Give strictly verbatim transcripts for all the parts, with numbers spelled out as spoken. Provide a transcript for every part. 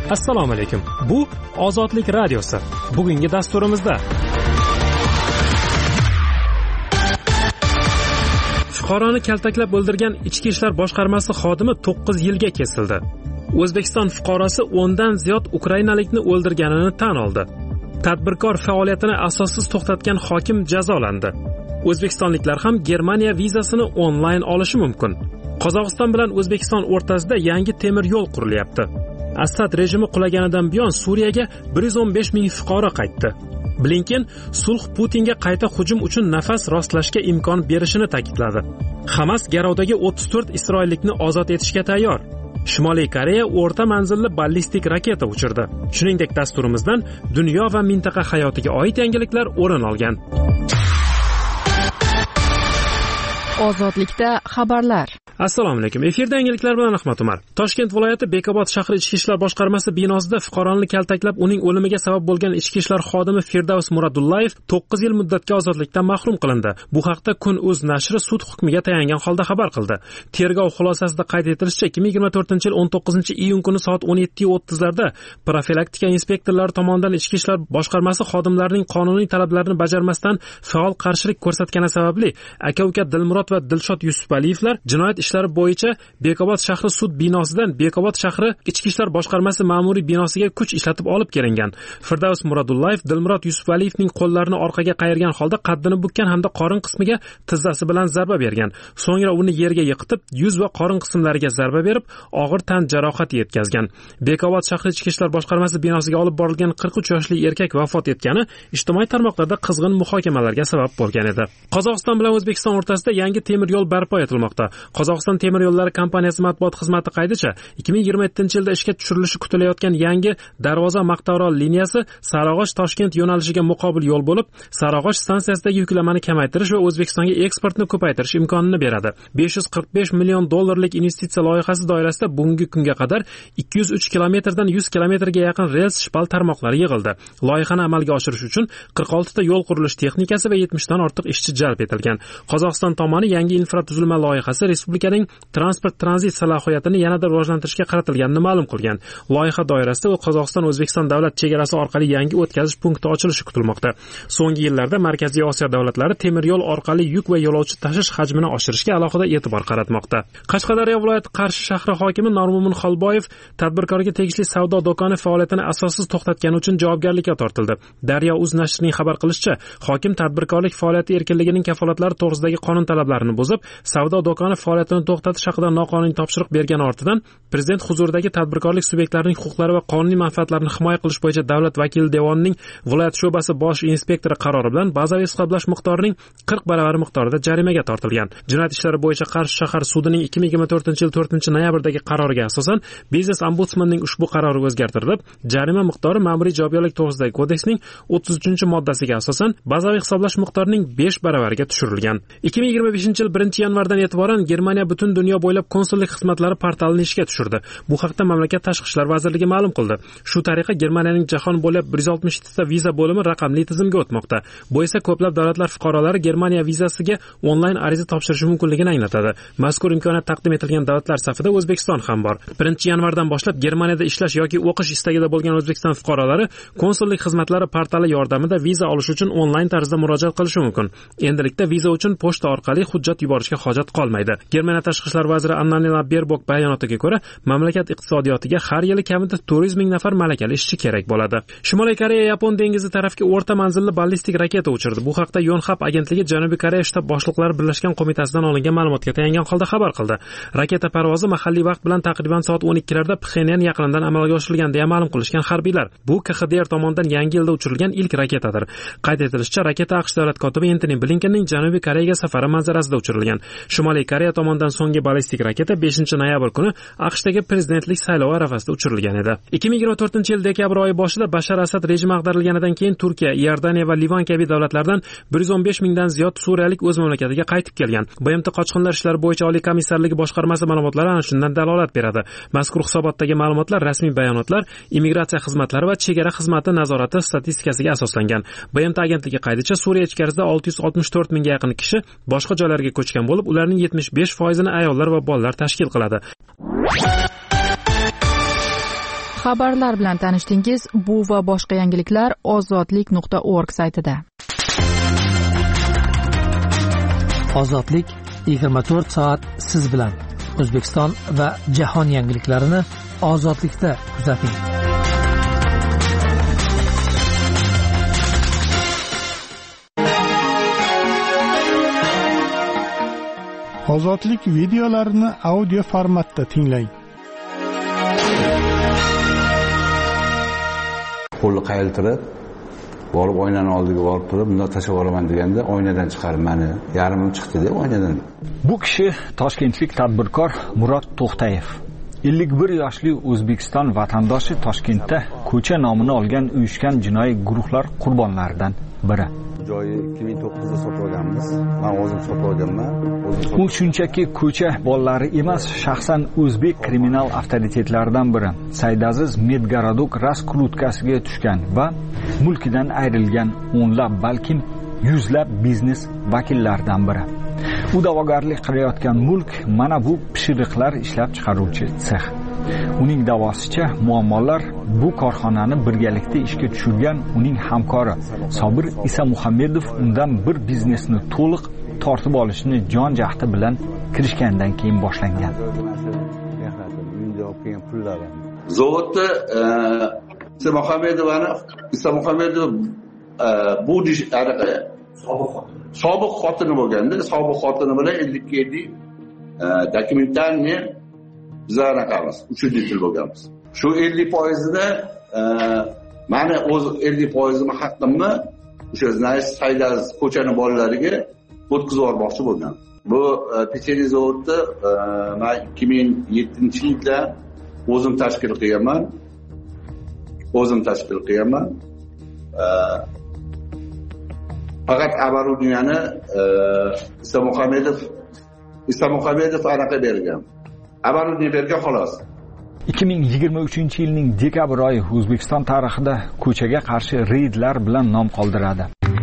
Assalomu alaykum. Bu Ozodlik radiosi. Bugungi dasturimizda fuqaroni kaltaklab o'ldirgan Ichki ishlar boshqarmasi xodimi to'qqiz yilga kesildi. O'zbekiston fuqarosi o'ndan ziyod ukrainalikni o'ldirganini tan oldi. Tadbirkor faoliyatini asossiz to'xtatgan hokim jazolandi. O'zbekistonliklar ham Germaniya vizasini onlayn olishi mumkin. Qozog'iston bilan O'zbekiston o'rtasida yangi temir yo'l qurilyapti. Asad rejimi qulaganidan buyon Suriyaga bir yuz o'n besh ming fuqaro qaytdi. Blinken sulh Putinga qayta hujum uchun nafas rostlashga imkon berishini ta'kidladi. Hamas Garovdagi o'ttiz to'rt isroillikni ozod etishga tayyor. Shimoliy Koreya o'rta manzilli ballistik raketa uchirdi. Shuningdek, dasturimizdan dunyo va mintaqa hayotiga oid yangiliklar o'rin olgan. Ozodlikda xabarlar. Assalomu alaykum. Efirda yangiliklar bilan Ahmad Umar. Toshkent viloyati Bekobod shahri Ichki ishlar boshqarmasi binosida fuqaroni kaltaklab uning o'limiga sabab bo'lgan Ichki ishlar xodimi Firdavs Muradullayev to'qqiz yil muddatga ozodlikdan mahrum qilindi. Bu haqda Kun.uz nashri sud hukmiga tayangan holda xabar qildi. Tergov xulosasida qayd etilishicha, ikki ming yigirma to'rtinchi yil o'n to'qqizinchi iyun kuni soat o'n yetti o'ttiz larda profilaktika inspektorlari tomonidan Ichki ishlar boshqarmasi xodimlarining qonuniy talablarini bajarmasdan faol qarshilik ko'rsatgani sababli aka-uka Dilmurod va Dilshod Yusubaliyevlar jinoyat ishlari bo'yicha Bekobod shahri sud binosidan Bekobod shahri Ichki ishlar boshqarmasi ma'muriy binosiga kuch ishlatib olib kelingan. Firdavs Muradullayev Dilmurod Yusubaliyevning qo'llarini orqaga qayirgan holda qaddini bukkan hamda qorin qismiga tizzasi bilan zarba bergan. So'ngra uni yerga yiqitib, yuz va qorin qismlariga zarba berib, og'ir tan jarohati yetkazgan. Bekobod shahri Ichki ishlar boshqarmasi binosiga olib borilgan qirq uch yoshli erkak vafot etgani ijtimoiy tarmoqlarda qizg'in muhokamalarga sabab bo'lgan edi. Qozog'iston bilan O'zbekiston o'rtasida yangi temir yo'l barpo etilmoqda. Qozog'iston temir yo'llari kompaniyasi matbuot xizmati qaydicha, ikki ming yigirma yettinchi yilda ishga tushirilishi kutilayotgan yangi Darvoza Maqtaorol liniyasi Sarag'och-Toshkent yo'nalishiga muqobil yo'l bo'lib, Sarag'och stansiyasidagi yuklamani kamaytirish va O'zbekistonga eksportni ko'paytirish imkonini beradi. besh yuz qirq besh million dollarlik investitsiya loyihasi doirasida bugungi kunga qadar ikki yuz uch kilometrdan yuz kilometrga yaqin rels shpal tarmoqlari yig'ildi. Loyihani amalga oshirish uchun qirq olti ta yo'l qurilish texnikasi va yetmish dan ortiq ishchi jalb etilgan. Qozog'iston tomoni yangi infratuzilma loyihasi respublikaning transport tranzit salohiyatini yanada rivojlantirishga qaratilganini ma'lum qilgan. Loyiha doirasida Qozog'iston O'zbekiston davlat chegarasi orqali yangi o'tkazish punkti ochilishi kutilmoqda. So'nggi yillarda Markaziy Osiyo davlatlari temir yo'l orqali yuk va yo'lovchi tashish hajmini oshirishga alohida e'tibor qaratmoqda. Qashqadaryo viloyati Qarshi shahri hokimi Normumin Xolboyev tadbirkorga tegishli savdo do'koni faoliyatini asossiz to'xtatgani uchun javobgarlikka tortildi. Daryo.uz nashrining xabar qilishicha, hokim tadbirkorlik faoliyati erkinligining kafolatlari to'g'risidagi qonun talablarini buzib, savdo do'koni faoliyatini to'xtatish haqida noqonuniy topshiriq bergani ortidan prezident huzuridagi tadbirkorlik subyektlarining huquqlari va qonuniy manfaatlarini himoya qilish bo'yicha davlat vakili devonining viloyat sho'basi bosh inspektori qarori bilan bazaviy hisoblash miqdorining qirq baravari miqdorida jarimaga tortilgan. Jinoyat ishlari bo'yicha Qarshi shahar sudining ikki ming yigirma to'rtinchi yil to'rtinchi noyabrdagi qaroriga asosan biznes ombudsmanning ushbu qarori o'zgartirilib, jarima miqdori ma'muriy javobgarlik to'g'risidagi kodeksning o'ttiz uchinchi moddasiga asosan bazaviy hisoblash miqdorining besh baravariga tushirilgan. ikki ming yigirma beshinchi yil birinchi yanvardan e'tiboran Germaniya butun dunyo bo'ylab konsullik xizmatlari portalini ishga tushirdi. Bu haqda mamlakat tashqi ishlar vazirligi ma'lum qildi. Shu tariqa Germaniyaning jahon bo'ylab bir yuz oltmish yetti ta viza bo'limi raqamli tizimga o'tmoqda. Bu esa ko'plab davlatlar fuqarolari Germaniya vizasiga onlayn ariza topshirishi mumkinligini anglatadi. Mazkur imkoniyat taqdim etilgan davlatlar safida O'zbekiston ham bor. birinchi yanvardan boshlab Germaniyada ishlash yoki o'qish istagida bo'lgan O'zbekiston fuqarolari konsullik xizmatlari portali yordamida viza olish uchun onlayn tarzda murojaat qilishi mumkin. Endilikda viza uchun pochta orqali hujjat yuborishga hojat qolmaydi. Germaniya tashqi ishlar vaziri Annalena Baerbock bayonotiga ko'ra, mamlakat iqtisodiyotiga har yili kamida to'rt yuz ming nafar malakali ishchi kerak bo'ladi. Shimoliy Koreya Yapon dengizi tarafga o'rta manzilli ballistik raketa uchirdi. Bu haqda Yonhap agentligi Janubiy Koreya shtab boshliqlari birlashgan qo'mitasidan olingan ma'lumotga tayangan holda xabar qildi. Raketa parvozi mahalliy vaqt bilan taqriban soat o'n ikki larda Pxenyan yaqinidan amalga oshirilgan deya ma'lum qilishgan harbiylar. Bu K X D R tomonidan yangi yilda uchirilgan ilk raketadir. Qayd etilishicha, raketa AQSh davlat kotibi Antony Blinkenning Janubiy Koreyaga safari manzarasida uchirilgan. Shimoliy Koreya tomonidan so'nggi ballistik raketa beshinchi noyabr kuni AQShdagi prezidentlik saylovi arafasida uchirilgan edi. ikki ming yigirma to'rtinchi yil dekabr oyi boshida Bashar Asad rejimi ag'darilganidan keyin Turkiya, Iordaniya va Livan kabi davlatlardan bir yuz o'n besh mingdan ziyod suriyalik o'z mamlakatiga qaytib kelgan. B M T qochqinlar ishlari bo'yicha oliy komissarligi boshqarmasi ma'lumotlari ana shundan dalolat beradi. Mazkur hisobotdagi ma'lumotlar rasmiy bayonotlar, immigratsiya xizmatlari va chegara xizmati nazorati statistikasiga asoslangan. B M T agentligi qaydicha Suriya ichkarisida olti yuz oltmish to'rt mingga yaqin kishi boshqa joylarga ko'chgan bo'lib, ularning yetmish besh foizini ayollar va bolalar tashkil qiladi. Xabarlar bilan tanishdingiz. Bu va boshqa yangiliklar ozodlik nuqta org saytida. Ozodlik yigirma to'rt soat siz bilan. O'zbekiston va jahon yangiliklarini ozodlikda kuzating. Ozodlik videolarini audio formatda tinglang. Qo'lni qayiltirib, borib oynani oldiga borib turib, bunda tashlab olaman deganda oynadan chiqarib meni yarimim chiqdi deb oynadan. Bu kishi toshkentlik tadbirkor Murod To'xtayev. ellik bir yoshli O'zbekiston vatandoshi Toshkentda ko'cha nomini olgan uyushgan jinoiy guruhlar qurbonlaridan biri. Joyi ikki ming to'qqizda sotib olganmiz. Men o'zim sotib olganman. U shunchaki ko'cha bolalari emas, shaxsan o'zbek kriminal avtoritetlaridan biri. Saydaziz Medgarodok raskrutkasiga tushgan va mulkidan ayrilgan o'nlab, balkim yuzlab biznes vakillaridan biri. U da'vogarlik qilayotgan mulk mana bu pishiriqlar ishlab chiqaruvchi sex. Uning da'vosicha muammolar bu korxonani birgalikda ishga tushirgan uning hamkori Sobir Isamuhammedov undan bir biznesni to'liq tortib olishni jon jahdi bilan kirishgandan keyin boshlangan. Zavodda Isamuhammedovani Isamuhammedov bu dish anaqa sobiq xotini bo'lganda, sobiq xotini bilan ellik ellik dokumentalni bizlar anaqamiz, uchinchi yil bo'lganmiz. Shu ellik foizida meni o'z ellik foizim haqqimni o'sha Znayis Saydaz ko'chani bolalariga o'tkazib yubormoqchi bo'lgan. Bu pecheniy zavodni men ikki ming yettinchi yilda o'zim tashkil qilganman. O'zim tashkil qilganman. Faqat Abarudiyani Isamuhammedov Isamuhammedov anaqa bergan. Abarudiy bergan xolos. ikki ming yigirma uchinchi yilning dekabr oyi O'zbekiston tarixida ko'chaga qarshi reydlar bilan nom qoldiradi.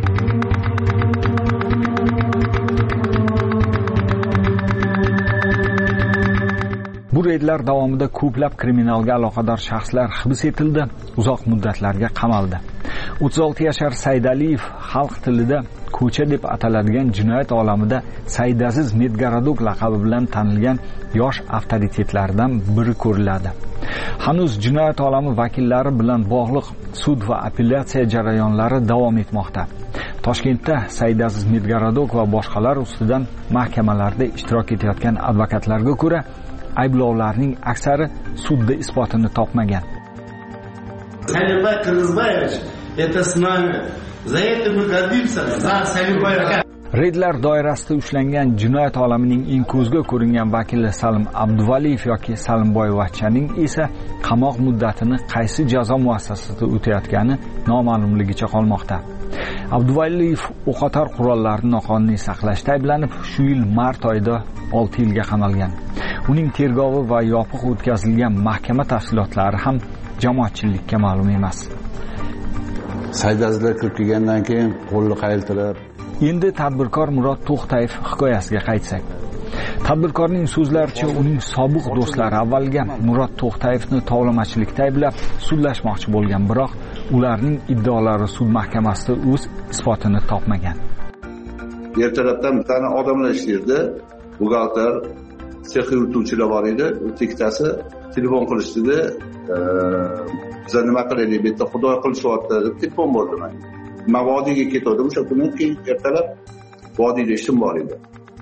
Bu reydlar davomida ko'plab kriminalga aloqador shaxslar hibs etildi, uzoq muddatlarga qamaldi. o'ttiz olti yashar Saydaliyev xalq tilida ko'cha deb ataladigan jinoyat olamida Saydaziz Medgarodok laqabi bilan tanilgan yosh avtoritetlardan biri ko'riladi. Hanuz jinoyat olami vakillari bilan bog'liq sud va apellyatsiya jarayonlari davom etmoqda. Toshkentda Saydaziz Medgarodok va boshqalar ustidan mahkamalarda ishtirok etayotgan advokatlarga ko'ra, ayblovlarning aksari sudda isbotini topmagan. Салимбай Кыргызбаевич, это с нами. За это мы гордимся. За Салимбая. Reydlar doirasida ushlangan jinoyat olamining eng ko'zga ko'ringan vakili Salim Abduvaliyev yoki Salimboyevachchaning esa qamoq muddatini qaysi jazo muassasasida o'tayotgani noma'lumligicha qolmoqda. Abduvaliyev o'qotar qurollarni noqonuniy saqlashda ayblanib, shu yil mart oyida olti yilga qamalgan. Uning tergovi va yopiq o'tkazilgan mahkama tafsilotlari ham jamoatchilikka ma'lum emas. Saydazlar kirib kelgandan keyin qo'lni qayiltirib. Endi tadbirkor Murod To'xtayev hikoyasiga qaytsak. Tadbirkorning so'zlaricha uning sobiq do'stlari avvalga Murod To'xtayevni tovlamachilikda ayblab sudlashmoqchi bo'lgan, biroq ularning iddaolari sud mahkamasida o'z isbotini topmagan. Ertalabdan bir tane odamlar ishlaydi, buxgalter, sex yurituvchilar bor edi, ikkitasi telefon qilishdi-da, biz nima qilaylik, bu yerda xudo qilishyapti deb telefon bo'ldi menga. Men vodiyga ketdim, o'sha kuni keyin ertalab vodiyda ishim bor edi.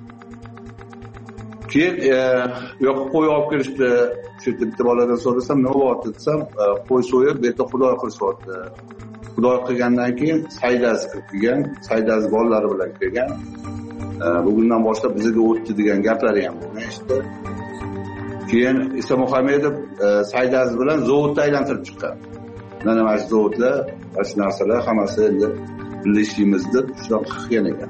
Keyin yo'q qo'y olib kelishdi, shu bitta boladan so'rasam, nima bo'lyapti desam, qo'y so'yib, bu yerda xudo qilishyapti. Xudo qilgandan keyin Saydaz kelgan, Saydaz bolalari bilan kelgan. Bugundan boshlab bizga o'tdi degan gaplari ham bo'lgan işte. Keyin Isamuhammedov Saydaz bilan zavodni aylantirib chiqqan. Mana mana shu zavodlar, mana shu narsalar hammasi endi birlashishimiz deb shunaqa qilgan ekan.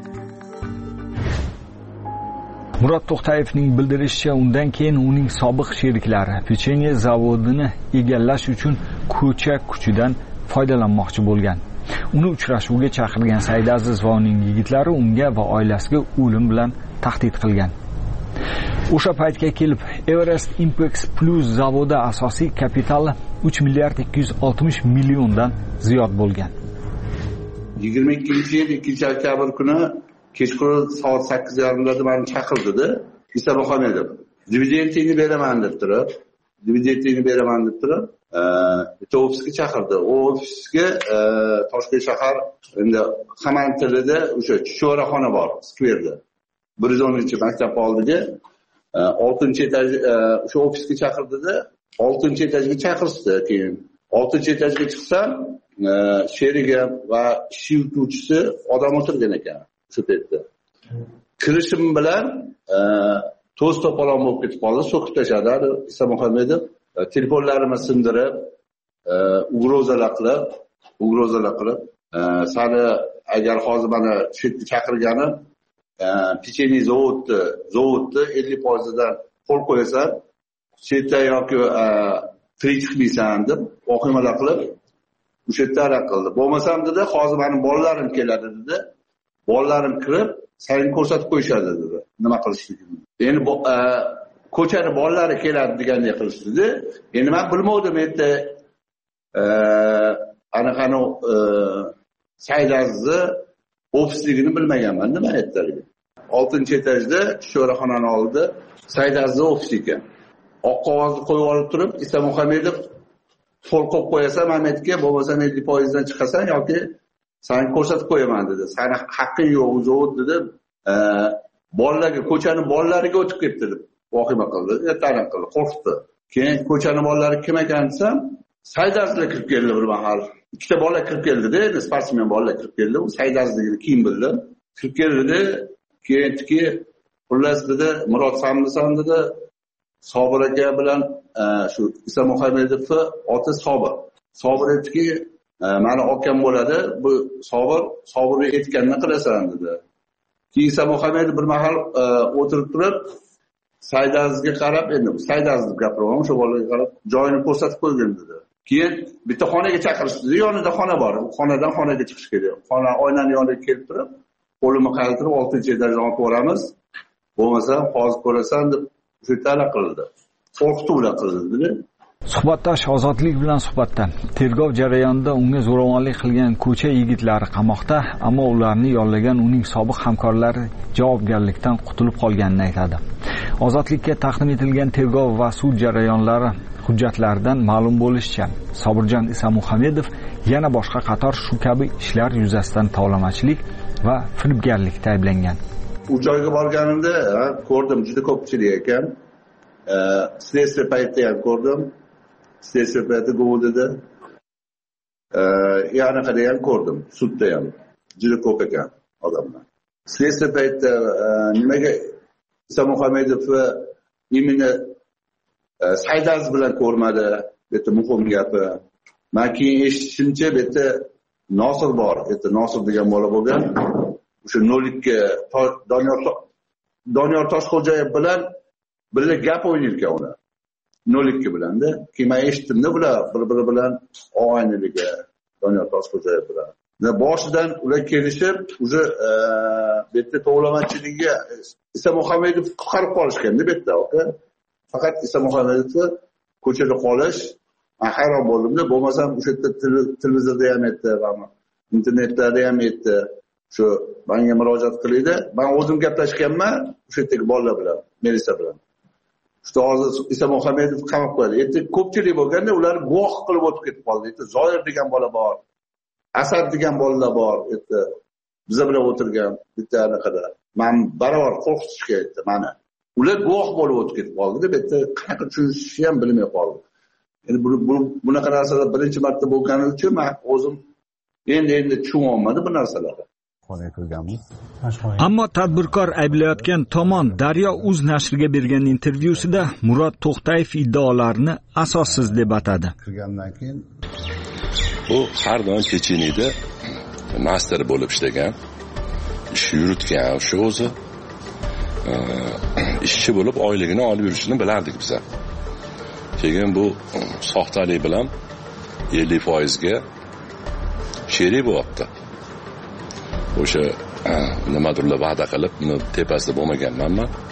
Murod To'xtayevning bildirishicha, undan keyin uning sobiq sheriklari pecheniy zavodini egallash uchun ko'cha kuchidan foydalanmoqchi bo'lgan. Uni uchrashuvga chaqirgan Saydaziz va uning yigitlari unga va oilasiga o'lim bilan tahdid qilgan. o'sha paytga kelib Everest Impex Plus zavodi asosiy kapitali uch milliard ikki yuz oltmish milliondan ziyod bo'lgan. yigirma ikkinchi yil ikkinchi oktyabr kuni kechqurun soat sakkiz yarimlarda meni chaqirdi-da, Isa Muhammedov. Dividendini beraman deb turib, dividendini beraman deb turib, bitta ofisga chaqirdi. O ofisga Toshkent shahar endi Haman tilida o'sha Chuchvaraxona bor, skverda. bir yuz o'ninchi maktab oldiga oltinchi etaj o'sha ofisga chaqirdi-da, oltinchi etajga chaqirishdi. Keyin oltinchi etajga chiqsam, sherigim va ish yurtuvchisi odam o'tirgan ekan shu paytda. Kirishim bilan to'z to'polon bo'lib ketib qoldi, so'kib tashladi Isa Muhammedov. Telefonlarimni sindirib, ugrozalar qilib, ugrozalar qilib, sani agar hozir mana shu yerga chaqirganim, pecheniy zavodni, zavodni ellik foizidan qo'l qo'yasan, chetda yoki tirik chiqmaysan deb vahimalar qilib, o'sha yerda araq qildi. Bo'lmasam dedi, hozir mening bolalarim keladi dedi. Bolalarim kirib, seni ko'rsatib qo'yishadi dedi. Nima qilishligini. Endi ko'chani bolalari keladi degandek qilishdi. Endi men bilmovdim endi anaqani Saydazni ofisligini bilmaganman, nima aytdilar. oltinchi etajda sho'raxonani oldida Saydazni ofisi ekan. Oq qog'ozni qo'yib olib turib, Isa Muhammedov qo'l qo'yib qo'yasan Ahmedga, bo'lmasam ellik foizdan chiqasan yoki seni ko'rsatib qo'yaman dedi. Seni haqqing yo'q, zavod dedi. Bolalarga, ko'chani bolalariga o'tib ketdi deb vahima qildi, ta'lim qildi, qo'rqdi. Keyin ko'chani bolalari kim ekan desam, Saydazlar kirib keldi bir mahal. Ikkita bola kirib keldi-da, endi sportsmen bolalar kirib keldi. U Saydazligini keyin bildi. Kirib keldi, keyinki xullas dedi, Murod Samdisan dedi, Sobir aka bilan shu Isa Muhammedovni oti Sobir. Sobir aytdiki, meni akam bo'ladi, bu Sobir, Sobirga aytganini qilasan dedi. Keyin Isa Muhammedov bir mahal o'tirib turib, Saydazga qarab, endi Saydazni gapiraman, o'sha bolaga qarab, joyini ko'rsatib qo'ygan dedi. Keyin bitta xonaga chaqirishdi, yonida xona bor. Xonadan xonaga chiqish kerak. Xona oynani yoniga kelib turib, qo'limni qaltirib oltinchi etajdan olib boramiz. Bo'lmasa hozir ko'rasan deb shu talab qildi. Qo'rqituvlar qildi. Suhbatdosh Ozodlik bilan suhbatda tergov jarayonida unga zo'ravonlik qilgan ko'cha yigitlari qamoqda, ammo ularni yollagan uning sobiq hamkorlari javobgarlikdan qutulib qolganini aytadi. Ozodlikka taqdim etilgan tergov va sud jarayonlari hujjatlaridan ma'lum bo'lishicha, Sobirjon Isa Muhammedov yana boshqa qator shu kabi ishlar yuzasidan tovlamachilik va firibgarlikda ayblangan. U joyga borganimda ko'rdim, juda ko'pchilik ekan. Следствие paytida ham ko'rdim. Следствие payti Govudada. Yana qada ham ko'rdim, sudda ham. Juda ko'p ekan odamlar. Следствие paytida nimaga Isa Muhammedov imini Saydaz bilan ko'rmadi, bitta muhim gapi. Men keyin eshitishimcha bitta Nosir bor, bitta Nosir degan bola bo'lgan. O'sha nol ikki Doniyor Doniyor Toshxo'jayev bilan birga gap o'ynayotgan ular. nol ikki bilanda. Keyin men eshitdim-da, bular bir-biri bilan og'ayniligi Doniyor Toshxo'jayev bilan. Boshidan ular kelishib, o'sha bitta tovlamachilikka Isa Muhammedov qutqarib qolishganda bitta, oka. Faqat Isa Muhammedovni ko'chada qolish, men hayron bo'ldim-da, bo'lmasam o'sha yerda televizorda ham aytdi, internetda ham aytdi. Shu menga murojaat qildi. Men o'zim gaplashganman o'sha yerdagi bolalar bilan, Melisa bilan. Shu hozir Isa Muhammedov qamoq qo'ydi. Endi ko'pchilik bo'lganda ular guvoh qilib o'tib ketib qoldi. Endi Zoir degan bola bor. Asad degan bolalar bor. Endi biz bilan o'tirgan bitta anaqada. Men barobar qo'rqitishga aytdi meni. Ular guvoh bo'lib o'tib ketib qoldi. Bitta qanaqa tushunishni ham bilmay qoldi. Endi bu bunaqa narsalar birinchi marta bo'lgani uchun men o'zim endi endi tushunolmadim bu narsalarni. Ammo tadbirkor ayblayotgan tomon Daryo Uz nashriga bergan intervyusida Murod To'xtayev iddaolarini asossiz deb atadi. U har doim Checheniyada master bo'lib ishlagan, ish yuritgan, o'sha o'zi ishchi bo'lib oyligini olib yurishini bilardik biz. Keyin bu soxtalik bilan ellik foizga sherik bo'lyapti. O'sha nimadirlar va'da qilib, uni tepasida bo'lmaganman men.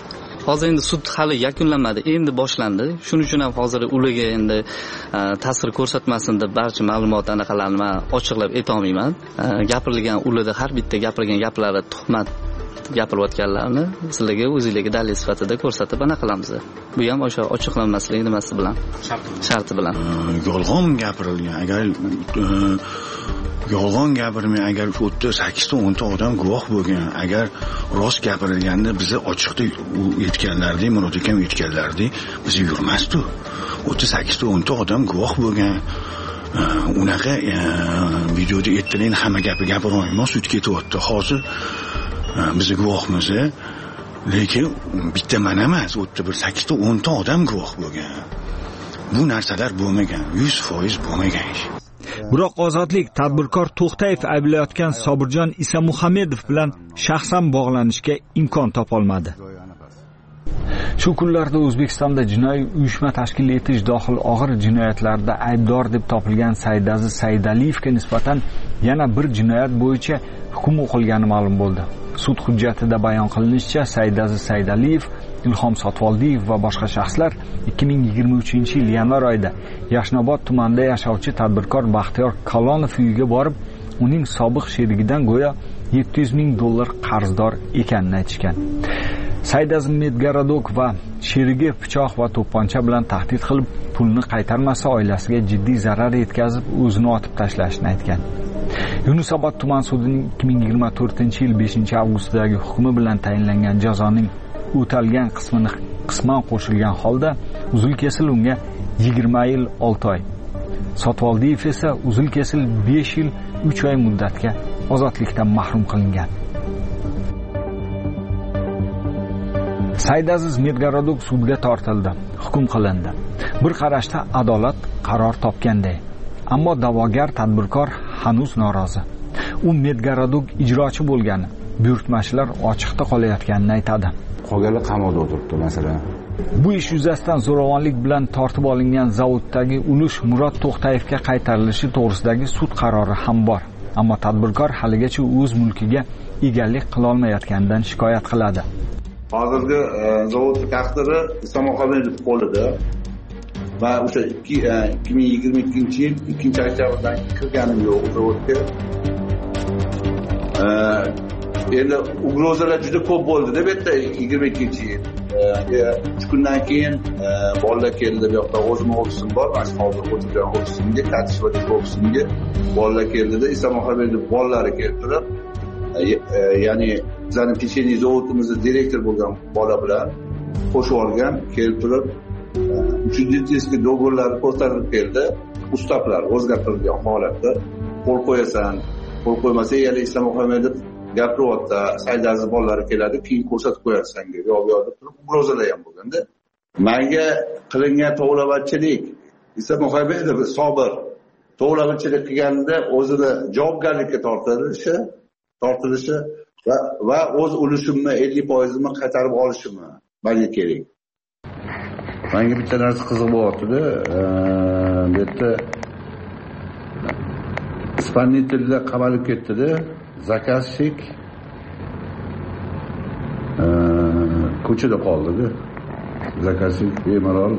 hozir endi sud hali yakunlanmadi, endi boshlandi. Shuning uchun ham hozir ularga endi ta'sir ko'rsatmasin deb barcha ma'lumot anaqalarni men ochiqlab ayta olmayman. Gapirilgan ularda har bitta gapirgan gaplari tuhmat gapirayotganlarni sizlarga o'zingizga dalil sifatida ko'rsatib ana qilamiz. Bu ham o'sha ochiqlanmasligi nimasi bilan, sharti bilan. Yolg'on gapirilgan, agar yolg'on gapirmay, agar o'ttiz sakkiz ta o'n ta odam guvoh bo'lgan, agar rost gapirilganda bizni ochiqda aytganlardi, Murod akam aytganlardi, biz yurmasdi. o'ttiz sakkiz ta o'n ta odam guvoh bo'lgan. Unaqa videoda aytdilar, hamma gapi gapira olmayman, sud ketyapti. Hozir biz guvohmiz, lekin bitta men emas, o'ttiz bir sakkiz ta o'n ta odam guvoh bo'lgan. Bu narsalar bo'lmagan, yuz foiz bo'lmagan ish. Biroq Ozodlik tadbirkor To'xtayev ayblayotgan Sobirjon Isamuhammedov bilan shaxsan bog'lanishga imkon topolmadi. Shu kunlarda O'zbekistonda jinoiy uyushma tashkil etish dohil og'ir jinoyatlarda aybdor deb topilgan Saidaziz Saidaliyevga nisbatan yana bir jinoyat bo'yicha hukm o'qilgani ma'lum bo'ldi. Sud hujjatida bayon qilinishicha, Saidaziz Saidaliyev, Ilhom Sotvoldiyev va boshqa shaxslar ikki ming yigirma uchinchi yil yanvar oyida Yashnobod tumanida yashovchi tadbirkor Baxtiyor Kalonov uyiga borib, uning sobiq sherigidan go'yo yetti yuz ming dollar qarzdor ekanini aytishgan. Saidaziz Medgarodok va sherigi pichoq va to'pponcha bilan tahdid qilib, pulni qaytarmasa oilasiga jiddiy zarar yetkazib, o'zini otib tashlashini aytgan. Yunusobod tuman sudining ikki ming yigirma to'rtinchi yil beshinchi avgustdagi hukmi bilan tayinlangan jazoning o'talgan qismini qisman qo'shilgan holda uzil-kesil unga yigirma yil olti oy, Sotvoldiyev esa uzil-kesil besh yil uch oy muddatga ozodlikdan mahrum qilingan. Saidaziz Medgarodok sudga tortildi, hukm qilindi. Bir qarashda adolat qaror topganday. Ammo da'vogar tadbirkor hanuz norozi. U Medgarodok ijrochi bo'lgani, buyurtmachilar ochiqda qolayotganini aytadi. Qolganlar qamoqda o'tiribdi, masalan. Bu ish yuzasidan zo'ravonlik bilan tortib olingan zavoddagi ulush Murod To'xtayevga qaytarilishi to'g'risidagi sud qarori ham bor. Ammo tadbirkor haligacha o'z mulkiga egalik qila olmayotganidan shikoyat qiladi. Hozirgi zavod taqdiri Isamuhamedov qo'lida va o'sha ikki ming yigirma ikkinchi yil ikkinchi oktyabrdan kirganim yo'q zavodga. Endi ugrozalar juda ko'p bo'ldi deb aytdi yigirma ikkinchi yil. uch kundan keyin bolalar keldi, bu yoqda o'zim ofisim bor, mana shu hozir o'tirgan ofisimga, tatish va ofisimga bolalar keldida, Isamuhamedov bolalari keltirib, ya'ni bizning pecheniy zavodimizda direktor bo'lgan bola bilan qo'shib olgan, keltirib uchinchi do'g'rlarni ko'tarib keldi, ustavlar o'zgartirilgan holatda qo'l qo'yasan, qo'l qo'ymasa yana Isamuhamedov gapiryapti, Saidaziz bolalari keladi, keyin ko'rsatib qo'yadi senga, yo'q yo'q deb turib ugrozalar ham bo'lganda, menga qilingan tovlamachilik Isamuhamedov sobir tovlamachilik qilganda o'zini javobgarlikka tortilishi tortilishi va va o'z ulushimni ellik foizini qaytarib olishimni menga kerak. Menga bitta narsa qiziq bo'lyapti-da, bu yerda ispaniytilda qamalib ketdi-da, zakazchik ko'chada qoldi-da. Zakazchik bemalol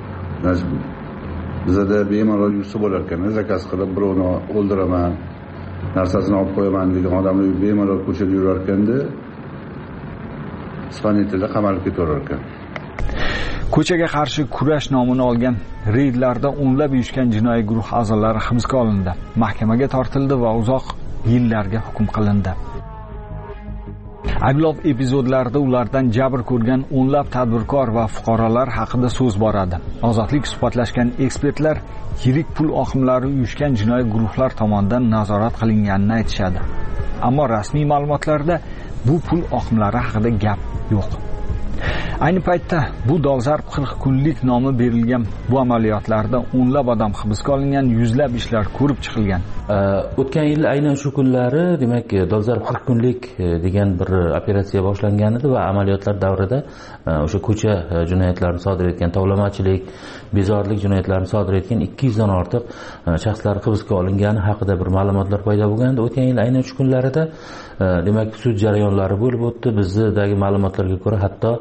bizada bemalol yursa bo'lar ekan, zakaz qilib birovni o'ldiraman, narsasini olib qo'yaman degan odamlar bemalol ko'chada yurar ekanda, ispaniytilda qamalib ketaverar ekan. Ko'chaga qarshi kurash nomini olgan reydlarda o'nlab uyushgan jinoiy guruh a'zolari hibsga olindi, mahkamaga tortildi va uzoq yillarga hukm qilindi. Aglov epizodlarda ulardan jabr ko'rgan o'nlab tadbirkor va fuqarolar haqida so'z boradi. Ozodlik suhbatlashgan ekspertlar yirik pul oqimlari uyushgan jinoiy guruhlar tomonidan nazorat qilinganini aytishadi. Ammo rasmiy ma'lumotlarda bu pul oqimlari haqida gap yo'q. Ayni paytda bu dolzarb qirq kunlik nomi berilgan bu amaliyotlarda o'nlab odam hibsga olingan, yuzlab ishlar ko'rib chiqilgan. O'tgan yil aynan shu kunlari, demak, dolzarb qirq kunlik degan bir operatsiya boshlangan edi va amaliyotlar davrida o'sha ko'cha jinoyatlarini sodir etgan, tovlamachilik, bezorilik jinoyatlarini sodir etgan ikki yuz dan ortiq shaxslar hibsga olingani haqida bir ma'lumotlar paydo bo'lgandi. O'tgan yil aynan shu kunlarida demak sud jarayonlari bo'lib o'tdi. Bizdagi ma'lumotlarga ko'ra hatto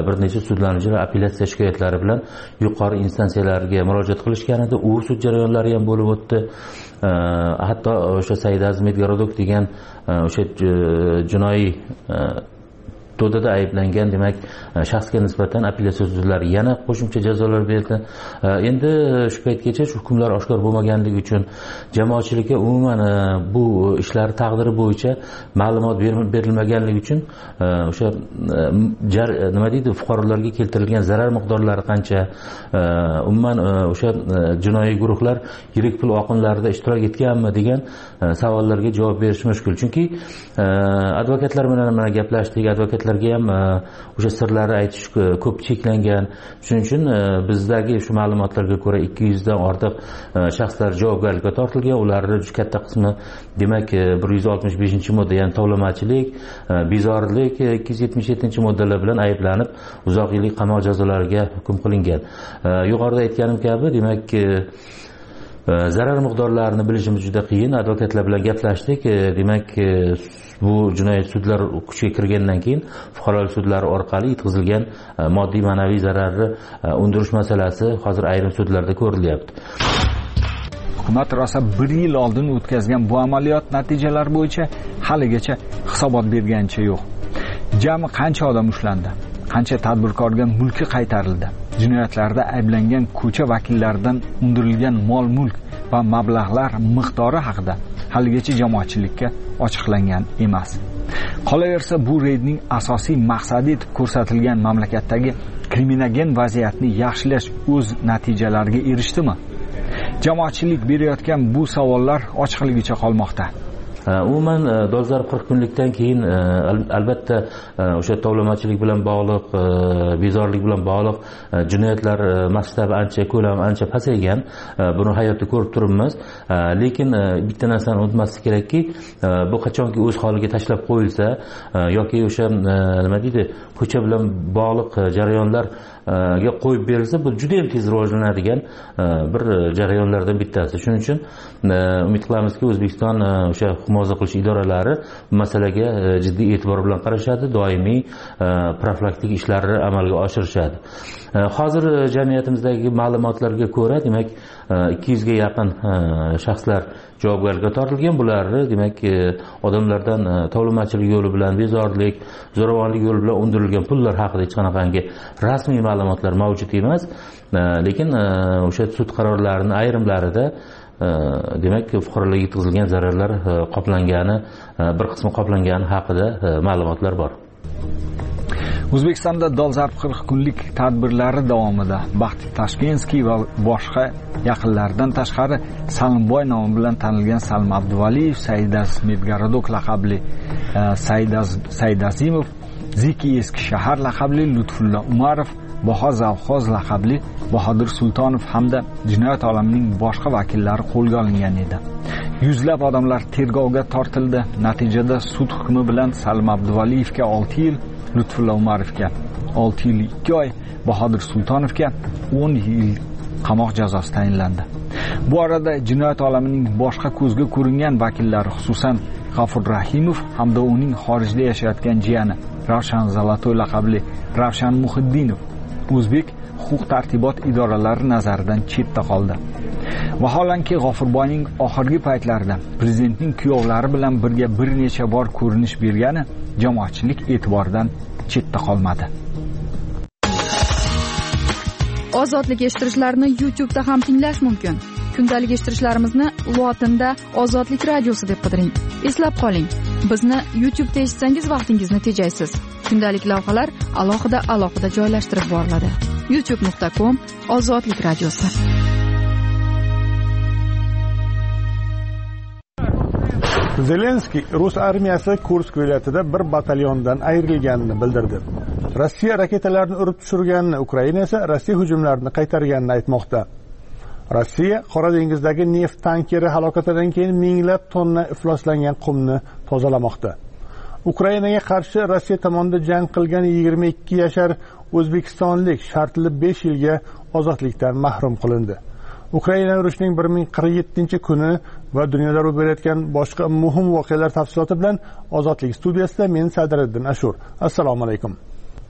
bir necha sudlanuvchilar apellyatsiya shikoyatlari bilan yuqori instansiyalarga murojaat qilishgan edi. U sud jarayonlari ham bo'lib o'tdi. Hatto o'sha Saidaz Medgorodok degan o'sha jinoiy to'dada ayblangan demak shaxsga nisbatan apellyatsiya sudlari yana qo'shimcha jazolar berdi. Endi shu paytgacha shu hukmlar oshkor bo'lmaganligi uchun jamoatchilikka umuman bu ishlar taqdiri bo'yicha ma'lumot berilmaganligi uchun o'sha nima deydi fuqarolarga keltirilgan zarar miqdorlari qancha, umuman o'sha jinoiy guruhlar yirik pul oqimlarida ishtirok etganmi degan savollarga javob berish mushkul. Chunki advokatlar bilan mana gaplashdik, advokat ham o'sha sirlari aytish ko'p cheklangan. Shuning uchun bizdagi shu ma'lumotlarga ko'ra ikki yuz dan ortiq shaxslar javobgarlikka tortilgan. Ularning juda katta qismi demak bir yuz oltmish beshinchi modda, ya'ni tovlamachilik, bezorilik, ikki yuz yetmish yettinchi moddalar bilan ayblanib uzoq yillik qamoq jazolariga hukm qilingan. Yuqorida aytganim kabi demak zarar miqdorlarini bilishimiz juda qiyin. Advokatlar bilan gaplashdik. Demak bu jinoyat sudlar kuchga kirgandan keyin fuqarolik sudlari orqali yetkazilgan moddiy ma'naviy zararni undirish masalasi hozir ayrim sudlarda ko'rilyapti. Hukumat rosa bir yil oldin o'tkazgan bu amaliyot natijalari bo'yicha haligacha hisobot berganicha yo'q. Jami qancha odam ushlandi? Qancha tadbirkorga mulki qaytarildi? Jinoyatlarda ayblangan ko'cha vakillaridan undirilgan mol-mulk va mablag'lar miqdori haqida haligacha jamoatchilikka ochiqlangan emas. Qolaversa, bu reydning asosiy maqsadi etib ko'rsatilgan mamlakatdagi kriminogen vaziyatni yaxshilash o'z natijalariga erishdimi? Jamoatchilik berayotgan bu savollar ochiqligicha qolmoqda. Umuman dolzarb qirq kunlikdan keyin albatta o'sha tovlamachilik bilan bog'liq, bezorilik bilan bog'liq jinoyatlar masshtabi ancha, ko'lami ancha pasaygan. Buni hayotda ko'rib turibmiz. Lekin bitta narsani unutmaslik kerakki, bu qachonki o'z holiga tashlab qo'yilsa yoki o'sha nima deydi, ko'cha bilan bog'liq jarayonlar ga qo'yib berilsa, bu juda ham tez rivojlanadigan bir jarayonlardan bittasi. Shuning uchun umid qilamizki, O'zbekiston o'sha himoya qilish idoralari masalaga jiddiy e'tibor bilan qarashadi, doimiy profilaktik ishlarni amalga oshirishadi. Hozir jamiyatimizdagi ma'lumotlarga ko'ra, demak ikki yuz ga yaqin shaxslar javobgarlikka tortilgan. Bularni demak odamlardan tovlamachilik yo'li bilan, bezorilik, zo'ravonlik yo'li bilan undirilgan pullar haqida hech qanaqangi rasmiy ma'lumotlar mavjud emas. Lekin o'sha sud qarorlarining ayrimlarida demak fuqarolarga yetkazilgan zararlar qoplangani, bir qismi qoplangani haqida ma'lumotlar bor. O'zbekistonda dolzarb qirq kunlik tadbirlari davomida Baxti Tashkenskiy va boshqa yaqinlaridan tashqari Salimboy nomi bilan tanilgan Salim Abduvaliyev, Saidaz Medgorodok laqabli Saidaz Saidazimov, Ziki Eski shahar laqabli Lutfulla Umarov, Baho Zavxoz laqabli Bahodir Sultonov hamda jinoyat olamining boshqa vakillari qo'lga olingan edi. Yuzlab odamlar tergovga tortildi. Natijada sud hukmi bilan Salim Abduvaliyevga olti yil, Lutfulla Umarovga olti yil ikki oy, Bahodir Sultonovga o'n yil qamoq jazosi tayinlandi. Bu arada jinoyat olamining boshqa ko'zga ko'ringan vakillari, xususan G'afur Rahimov hamda uning xorijda yashayotgan jiyani Ravshan Zalatoy laqabli Ravshan Muhiddinov o'zbek huquq-tartibot idoralari nazaridan chetda qoldi. Vaholanki G'ofurboyning oxirgi paytlarida prezidentning kuyovlari bilan birga bir necha bor ko'rinish bergani jamoatchilik e'tiboridan chetda qolmadi. Ozodlik eshittirishlarni YouTube da ham tinglash mumkin. Kundalik eshittirishlarimizni lotinda Ozodlik radiosi deb qidiring. Eslab qoling, bizni YouTube da eshitsangiz vaqtingizni tejaysiz. Kundalik lavhalar alohida alohida joylashtirib boriladi. youtube nuqta com Ozodlik radiosi. Zelenskiy Rus armiyasi Kursk viloyatida bir batalyondan ayrilganini bildirdi. Rossiya raketalarni urib tushirganini, Ukraina esa Rossiya hujumlarini qaytarganini aytmoqda. Rossiya Qora dengizdagi neft tankeri halokatidan keyin minglab tonna ifloslangan qumni tozalamoqda. Ukrainaga qarshi Rossiya tomonidan jang qilgan yigirma ikki yashar o'zbekistonlik shartli besh yilga ozodlikdan mahrum qilindi. Ukraina urushining bir ming qirq yettinchi kuni va dunyoda ro'y berayotgan boshqa muhim voqealar tafsiloti bilan Ozodlik studiyasida men Sadriddin Ashur. Assalomu alaykum.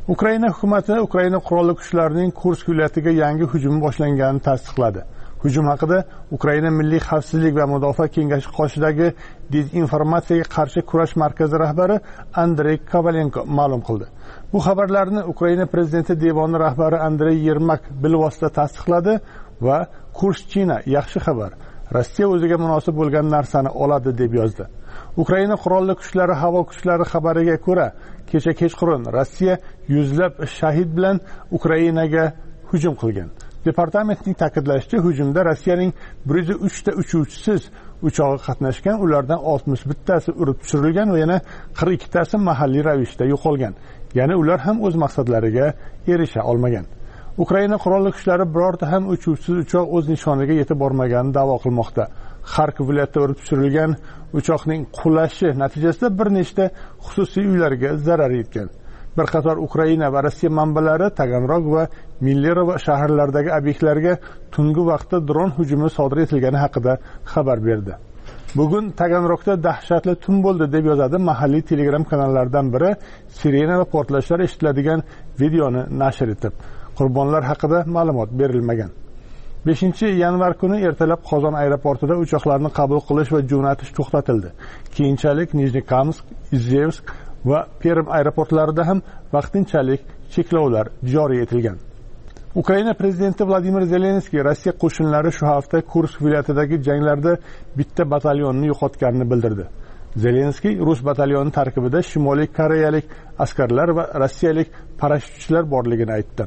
Ukraina hukumati Ukraina qurolli kuchlarining Kursk viloyatiga yangi hujum boshlanganini tasdiqladi. Hujum haqida Ukraina Milliy xavfsizlik va mudofaa kengashi qoshidagi dezinformatsiyaga qarshi kurash markazi rahbari Andrey Kovalenko ma'lum qildi. Bu xabarlarni Ukraina prezidenti devoni rahbari Andrey Yermak bilvosita tasdiqladi va Kurshchina yaxshi xabar. Rossiya o'ziga munosib bo'lgan narsani oladi deb yozdi. Ukraina qurolli kuchlari havo kuchlari xabariga ko'ra, kecha kechqurun Rossiya yuzlab shahid bilan Ukrainaga hujum qilgan. Departamentning ta'kidlashicha, hujumda Rossiyaning bir yuz uch ta uchuvchisiz uchog'i qatnashgan, ulardan oltmish bittasi urib tushirilgan va yana qirq ikki tasi mahalliy ravishda yo'qolgan. Ya'ni ular ham o'z maqsadlariga erisha olmagan. Ukraina qurolli kuchlari birorta ham uchuvchisiz uchoq o'z nishoniga yetib bormaganini da'vo qilmoqda. Kharkiv viloyatida urib tushirilgan uchoqning qulashi natijasida bir nechta xususiy uylarga zarar yetgan. Bir qator Ukraina va Rossiya manbalari Taganrog va Millerova shaharlaridagi obyektlarga tungi vaqtda dron hujumi sodir etilgani haqida xabar berdi. Bugun Taganrogda dahshatli tun bo'ldi deb yozadi mahalliy Telegram kanallaridan biri, sirena va portlashlar eshitiladigan videoni nashr etib. Qurbonlar haqida ma'lumot berilmagan. beshinchi yanvar kuni ertalab Qozon aeroportida uchoqlarni qabul qilish va jo'natish to'xtatildi. Keyinchalik Nijnekamsk, Izhevsk va Perm aeroportlarida ham vaqtinchalik cheklovlar joriy etilgan. Ukraina prezidenti Vladimir Zelenskiy Rossiya qo'shinlari shu hafta Kursk viloyatidagi janglarda bitta batalyonni yo'qotganini bildirdi. Zelenskiy Rus batalyoni tarkibida Shimoliy Koreyalik askarlar va rossiyalik parashyutchilar borligini aytdi.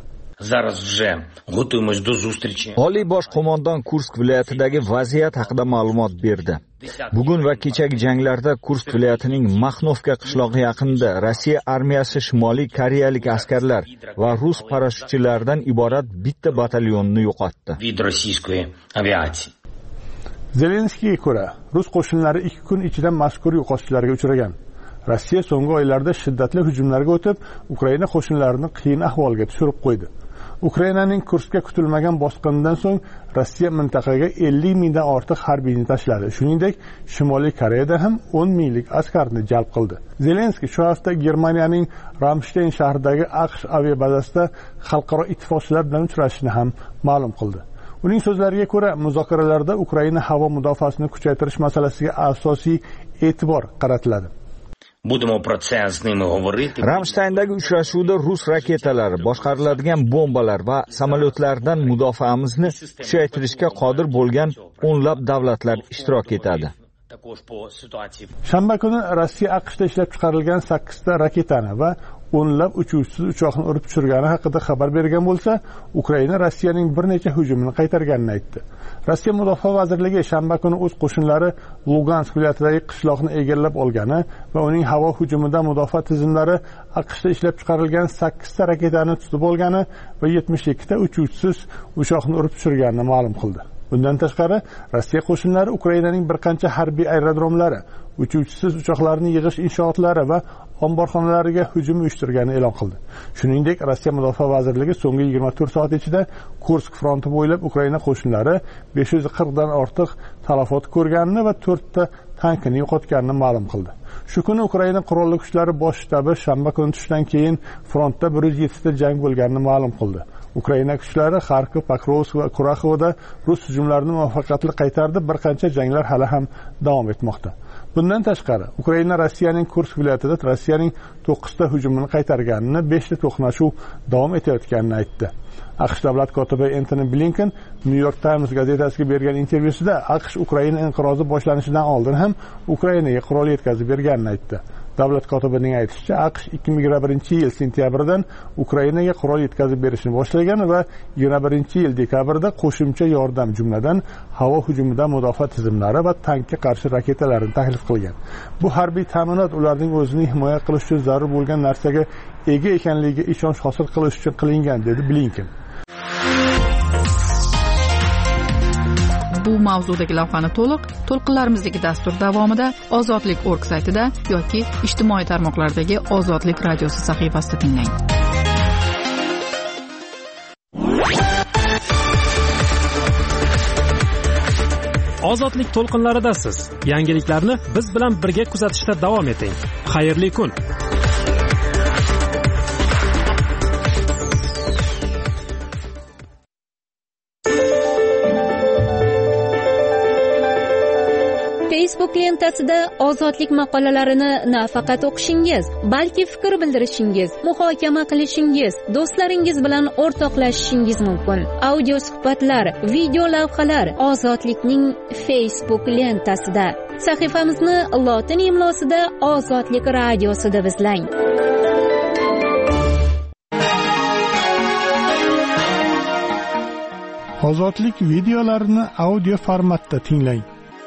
Oliy bosh qo'mondon Kursk viloyatidagi vaziyat haqida ma'lumot berdi. Bugun va kechagi janglarda Kursk viloyatining Maxnovka qishlog'i yaqinida Rossiya armiyasi Shimoliy koreyalik askarlar va rus parashyutchilaridan iborat bitta batalyonni yo'qotdi. Zelenskiyga ko'ra, rus qo'shinlari ikki kun ichida mazkur yo'qotishlarga uchragan. Rossiya so'nggi oylarda shiddatli hujumlarga o'tib, Ukraina qo'shinlarini qiyin ahvolga tushirib qo'ydi. Ukrainaning Kurskka kutilmagan bosqinidan so'ng Rossiya mintaqaga ellik mingdan ortiq harbiyni tashladi. Shuningdek, Shimoliy Koreyada ham o'n minglik askarni jalb qildi. Zelenskiy shu hafta Germaniyaning Ramstein shahridagi AQSh aviabazasida xalqaro ittifoqchilar bilan uchrashishini ham ma'lum qildi. Uning so'zlariga ko'ra, muzokaralarda Ukraina havo mudofaasini kuchaytirish masalasiga asosiy e'tibor qaratiladi. Ramsteyndagi uchrashuvda rus raketalari, boshqariladigan bombalar va samolyotlardan mudofaamizni kuchaytirishga qodir bo'lgan o'nlab davlatlar ishtirok etadi. Shanba kuni Rossiya AQShda ishlab chiqarilgan sakkizta raketani va o'nlab uchuvchisiz uchoqni urib tushirgani haqida xabar bergan bo'lsa, Ukraina Rossiyaning bir necha hujumini qaytarganini aytdi. Rossiya Mudofaa vazirligi shanba kuni o'z qo'shinlari Lugansk viloyatidagi qishloqni egallab olgani va uning havo hujumidan mudofaa tizimlari AQShda ishlab chiqarilgan sakkizta raketani tutib olgani va yetmish ikki ta uchuvchisiz uchoqni urib tushirganini ma'lum qildi. Bundan tashqari, Rossiya qo'shinlari Ukrainaning bir qancha harbiy aerodromlari, uchuvchisiz uchoqlarni yig'ish inshootlari va omborxonalariga hujum uyushtirganini e'lon qildi. Shuningdek, Rossiya Mudofaa vazirligi so'nggi yigirma to'rt soat ichida Kursk fronti bo'ylab Ukraina qo'shinlari besh yuz qirq dan ortiq talafot ko'rganini va to'rtta tankini yo'qotganini ma'lum qildi. Shu kuni Ukraina qurolli kuchlari bosh shtabi shanba kuni tushdan keyin frontda bir yuz yetti ta jang bo'lganini ma'lum qildi. Ukraina kuchlari Kharkiv, Pokrovsk va Kuraxovda rus hujumlarini muvaffaqiyatli qaytardi. Bir qancha janglar hali ham davom etmoqda. Bundan tashqari, Ukraina Rossiyaning Kursk viloyatida Rossiyaning to'qqiz ta hujumini qaytarganini, besh ta to'qnashuv davom etayotganini aytdi. AQSh davlat kotibi Antony Blinken New York Times gazetasiga bergan intervyusida AQSh Ukraina inqirozi boshlanishidan oldin ham Ukrainaga qurol yetkazib berganini aytdi. Davlat kotibining aytishicha, AQSh ikki ming yigirma birinchi yil sentyabrdan Ukrainaga qurol yetkazib berishni boshlagan va yigirma birinchi yil dekabrda qo'shimcha yordam, jumladan havo hujumidan mudofaa tizimlari va tankga qarshi raketalarni taklif qilgan. Bu harbiy ta'minot ularning o'zini himoya qilish uchun zarur bo'lgan narsaga ega ekanligiga ishonch hosil qilish uchun qilingan, dedi Blinken. Bu mavzudagi lavhani to'liq to'lqinlarimizdagi dastur davomida ozodlik точка org saytida yoki ijtimoiy tarmoqlardagi Ozodlik radiosi sahifasida tinglang. Ozodlik to'lqinlaridasiz. Yangiliklarni biz bilan birga kuzatishda davom eting. Xayrli kun. Facebook lentasida ozodlik maqolalarini nafaqat o'qishingiz, balki fikr bildirishingiz, muhokama qilishingiz, do'stlaringiz bilan o'rtoqlashishingiz mumkin. Audio suhbatlar, video lavhalar ozodlikning Facebook lentasida. Sahifamizni lotin imlosida Ozodlik radiosi deb izlang. Ozodlik videolarini audio formatda tinglang.